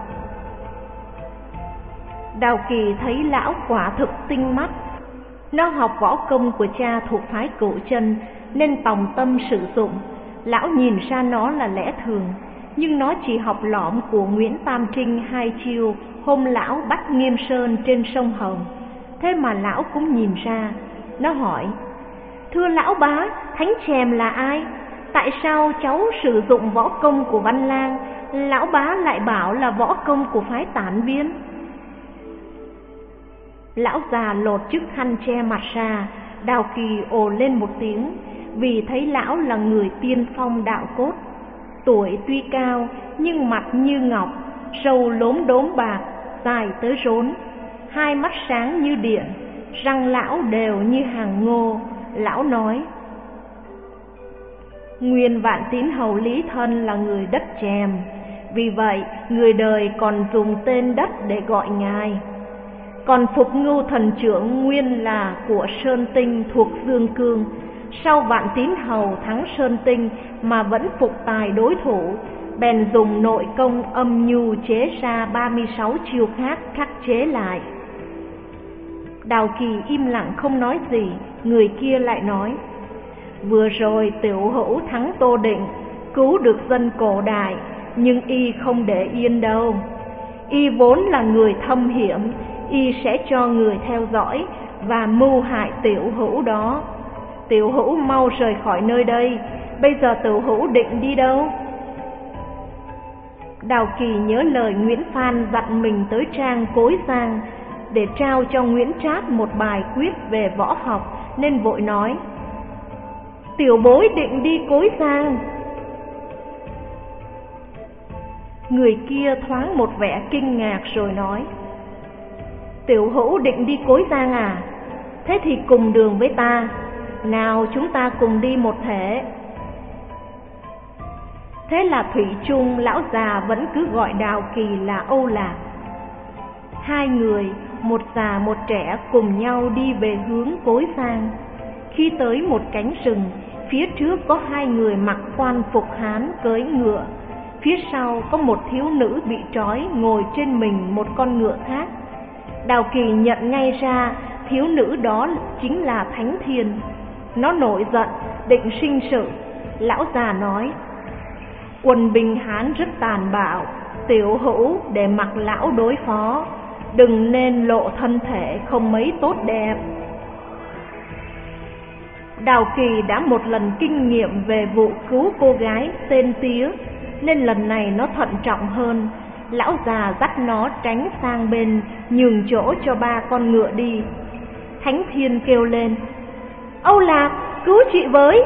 Đào Kỳ thấy lão quả thực tinh mắt. Nó học võ công của cha thuộc phái Cửu Chân nên tòng tâm sử dụng. Lão nhìn ra nó là lẽ thường, nhưng nó chỉ học lõm của Nguyễn Tam Trinh 2 chiêu hôm lão bắt Nghiêm Sơn trên sông Hồng. Thế mà lão cũng nhìn ra. Nó hỏi, thưa lão bá, Thánh Chèm là ai? Tại sao cháu sử dụng võ công của Văn Lang, lão bá lại bảo là võ công của phái Tản Viên? Lão già lột chiếc khăn che mặt ra. Đào Kỳ ồ lên một tiếng, vì thấy lão là người tiên phong đạo cốt. Tuổi tuy cao nhưng mặt như ngọc, râu lốm đốm bạc, dài tới rốn, 2 mắt sáng như điện, răng lão đều như hàng ngô. Lão nói, nguyên Vạn Tín Hầu Lý Thân là người đất Chèm, vì vậy người đời còn dùng tên đất để gọi ngài. Còn Phục Ngưu Thần Chưởng nguyên là của Sơn Tinh thuộc Dương Cương, sau Vạn Tín Hầu thắng Sơn Tinh mà vẫn phục tài đối thủ, bèn dùng nội công âm nhu chế ra 36 chiêu khác khắc chế lại. Đào Kỳ im lặng không nói gì. Người kia lại nói, vừa rồi Tiểu Hữu thắng Tô Định, cứu được dân Cổ Đại, nhưng y không để yên đâu. Y vốn là người thâm hiểm, y sẽ cho người theo dõi và mưu hại Tiểu Hữu đó. Tiểu Hữu mau rời khỏi nơi đây. Bây giờ Tiểu Hữu định đi đâu? Đào Kỳ nhớ lời Nguyễn Phan dặn mình tới trang Cối Giang để trao cho Nguyễn Trác một bài quyết về võ học, nên vội nói, tiểu bối định đi Cối Giang. Người kia thoáng một vẻ kinh ngạc rồi nói, Tiểu Hữu định đi Cối Giang à? Thế thì cùng đường với ta, nào chúng ta cùng đi một thể. Thế là thủy chung lão già vẫn cứ gọi Đào Kỳ là Âu Lạc. 2 người, một già một trẻ cùng nhau đi về hướng Cối Giang. Khi tới một cánh rừng, phía trước có 2 người mặc quan phục Hán cưỡi ngựa, phía sau có một thiếu nữ bị trói ngồi trên mình một con ngựa khác. Đào Kỳ nhận ngay ra thiếu nữ đó chính là Thánh Thiên. Nó nổi giận định sinh sự. Lão già nói, quân binh Hán rất tàn bạo, Tiểu Hữu để mặc lão đối phó, đừng nên lộ thân thể không mấy tốt đẹp. Đào Kỳ đã một lần kinh nghiệm về vụ cứu cô gái tên Tía, nên lần này nó thận trọng hơn. Lão già dắt nó tránh sang bên, nhường chỗ cho 3 con ngựa đi. Thánh Thiên kêu lên: Âu Lạc, cứu chị với!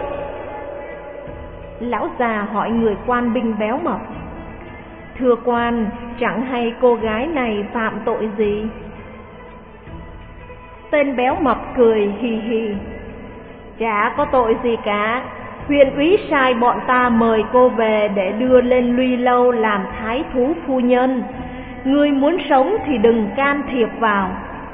Lão già hỏi người quan binh béo mập: Thưa quan, chẳng hay cô gái này phạm tội gì? Tên béo mập cười hì hì: Chả có tội gì cả. Huyện úy sai bọn ta mời cô về để đưa lên Luy Lâu làm thái thú phu nhân. Ngươi muốn sống thì đừng can thiệp vào.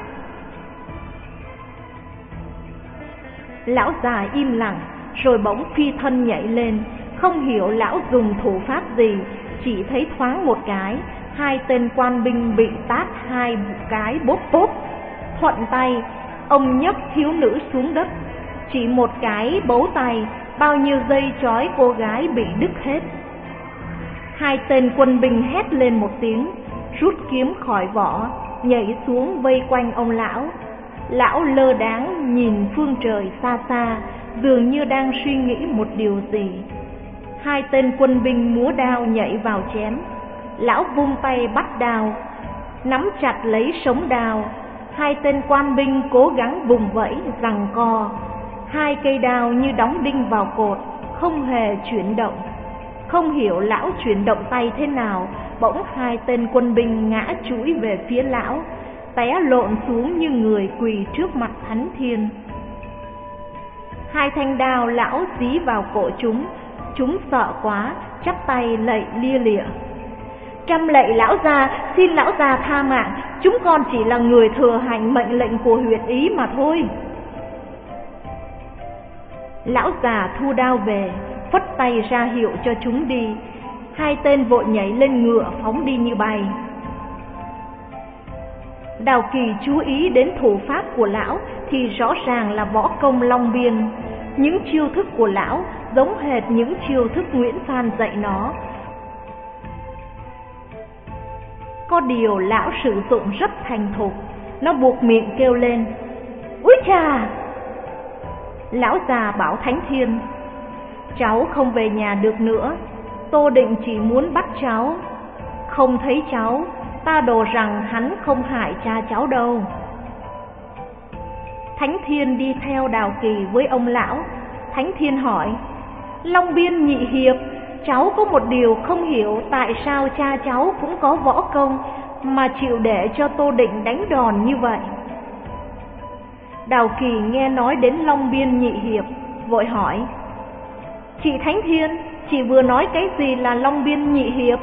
Lão già im lặng, rồi bỗng phi thân nhảy lên. Không hiểu lão dùng thủ pháp gì, chỉ thấy thoáng một cái, 2 tên quan binh bị tát 2 cái bốp bốp. Thuận tay, ông nhấc thiếu nữ xuống đất. Chỉ một cái bấu tay, bao nhiêu dây trói cô gái bị đứt hết. 2 tên quân binh hét lên một tiếng, rút kiếm khỏi vỏ, nhảy xuống vây quanh ông lão. Lão lơ đãng nhìn phương trời xa xa, dường như đang suy nghĩ một điều gì. 2 tên quân binh múa đao nhảy vào chém. Lão vung tay bắt đao, nắm chặt lấy sống đao. 2 tên quan binh cố gắng vùng vẫy giằng co. 2 cây đao như đóng đinh vào cột, không hề chuyển động. Không hiểu lão chuyển động tay thế nào, bỗng 2 tên quân binh ngã chúi về phía lão, té lộn xuống như người quỳ trước mặt Thánh Thiên. 2 thanh đao lão dí vào cổ chúng sợ quá, chắp tay lạy lia lịa: Trăm lạy lão gia, xin lão gia tha mạng, chúng con chỉ là người thừa hành mệnh lệnh của huyện úy mà thôi. Lão già thu đao về, phất tay ra hiệu cho chúng đi. 2 tên vội nhảy lên ngựa phóng đi như bay. Đào Kỳ chú ý đến thủ pháp của lão thì rõ ràng là võ công Long Biên. Những chiêu thức của lão giống hệt những chiêu thức Nguyễn Phan dạy nó. Có điều lão sử dụng rất thành thục. Nó buộc miệng kêu lên: Úi chà! Lão già bảo Thánh Thiên: Cháu không về nhà được nữa. Tô Định chỉ muốn bắt cháu. Không thấy cháu, ta đồ rằng hắn không hại cha cháu đâu. Thánh Thiên đi theo Đào Kỳ với ông lão. Thánh Thiên hỏi: Long Biên nhị hiệp, cháu có một điều không hiểu, tại sao cha cháu cũng có võ công mà chịu để cho Tô Định đánh đòn như vậy? Đào Kỳ nghe nói đến Long Biên nhị hiệp, vội hỏi: Chị Thánh Thiên, chị vừa nói cái gì là Long Biên nhị hiệp?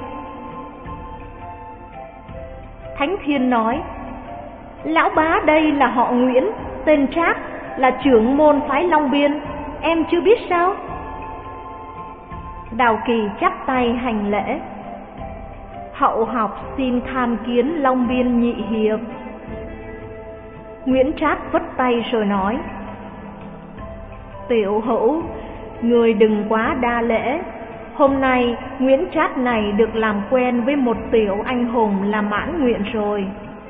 Thánh Thiên nói: Lão bá đây là họ Nguyễn, tên Trác, là trưởng môn phái Long Biên, em chưa biết sao? Đào Kỳ chắp tay hành lễ: Hậu học xin tham kiến Long Biên nhị hiệp. Nguyễn Trác vất tay rồi nói: Tiểu hữu, người đừng quá đa lễ. Hôm nay Nguyễn Trác này được làm quen với một tiểu anh hùng là mãn nguyện rồi.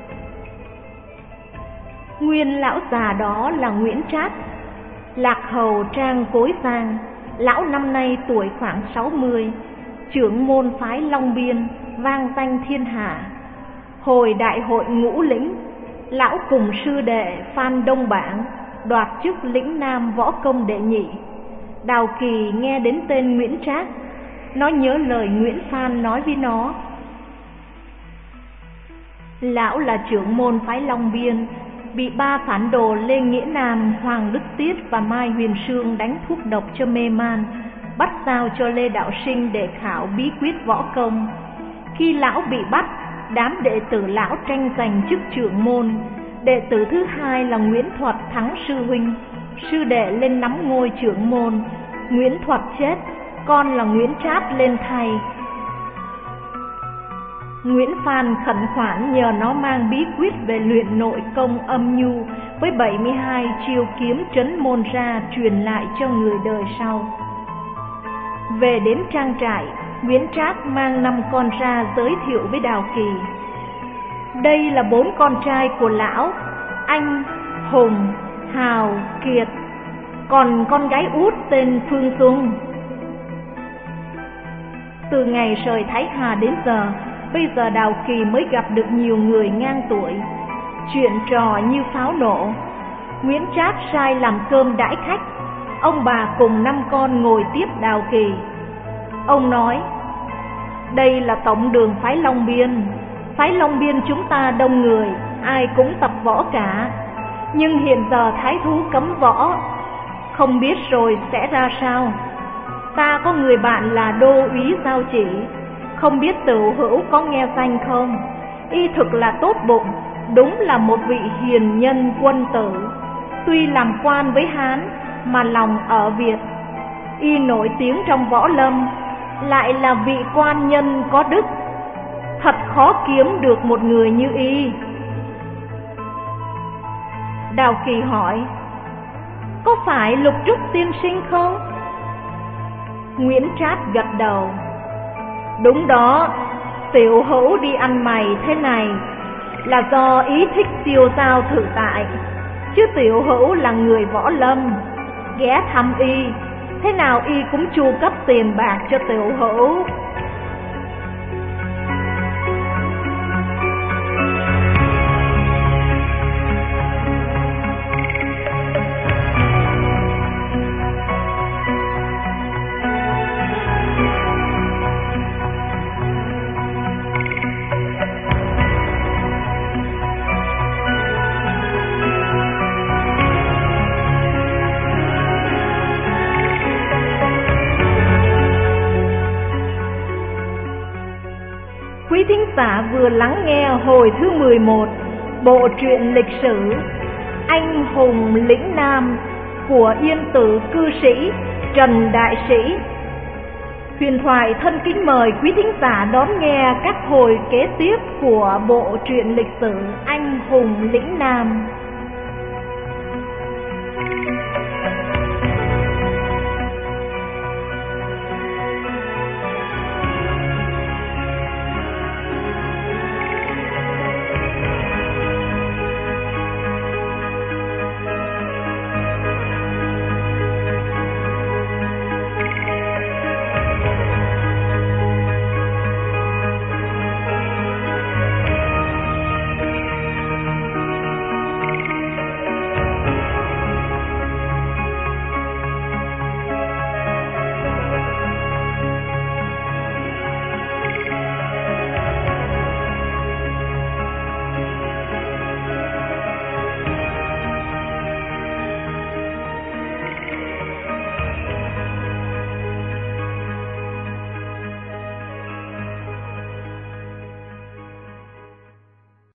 Nguyên lão già đó là Nguyễn Trác, lạc hầu Trang Cối Giang. Lão năm nay tuổi khoảng 60, trưởng môn phái Long Biên, vang danh thiên hạ. Hồi đại hội Ngũ Lĩnh, lão cùng sư đệ Phan Đông Bảng đoạt chức lĩnh nam võ công đệ nhị. Đào Kỳ nghe đến tên Nguyễn Trác, nó nhớ lời Nguyễn Phan nói với nó: Lão là trưởng môn phái Long Biên, bị 3 phản đồ Lê Nghĩa Nam, Hoàng Đức Tiết và Mai Huyền Sương đánh thuốc độc cho mê man, bắt giao cho Lê Đạo Sinh để khảo bí quyết võ công. Khi lão bị bắt, đám đệ tử lão tranh giành chức trưởng môn. Đệ tử thứ hai là Nguyễn Thuật thắng sư huynh, sư đệ lên nắm ngôi trưởng môn. Nguyễn Thuật chết, con là Nguyễn Trác lên thay. Nguyễn Phan khẩn khoản nhờ nó mang bí quyết về luyện nội công âm nhu với 72 chiêu kiếm trấn môn ra truyền lại cho người đời sau. Về đến trang trại, Nguyễn Trác mang 5 con ra giới thiệu với Đào Kỳ: Đây là 4 con trai của lão, Anh, Hùng, Hào, Kiệt, còn con gái út tên Phương Dung. Từ ngày rời Thái Hà đến giờ, bây giờ Đào Kỳ mới gặp được nhiều người ngang tuổi, chuyện trò như pháo nổ. Nguyễn Trát sai làm cơm đãi khách, ông bà cùng 5 con ngồi tiếp Đào Kỳ. Ông nói: đây là tổng đường phái Long Biên. Phái Long Biên chúng ta đông người, ai cũng tập võ cả, nhưng hiện giờ thái thú cấm võ, không biết rồi sẽ ra sao. Ta có người bạn là đô úy Giao Chỉ, không biết Tửu Hữu có nghe danh không? Y thực là tốt bụng, đúng là một vị hiền nhân quân tử. Tuy làm quan với Hán mà lòng ở Việt. Y nổi tiếng trong võ lâm, lại là vị quan nhân có đức. Thật khó kiếm được một người như y. Đào Kỳ hỏi: có phải Lục Trúc tiên sinh không? Nguyễn Trát gật đầu: đúng đó, Tiểu Hữu đi ăn mày thế này là do ý thích tiêu dao thử tại, chứ Tiểu Hữu là người võ lâm, ghé thăm y, thế nào y cũng chu cấp tiền bạc cho Tiểu Hữu. Quý thính giả vừa lắng nghe hồi thứ 11 bộ truyện lịch sử Anh hùng lĩnh Nam của Yên Tử cư sĩ Trần Đại Sĩ. Huyền Thoại thân kính mời quý thính giả đón nghe các hồi kế tiếp của bộ truyện lịch sử Anh hùng lĩnh Nam.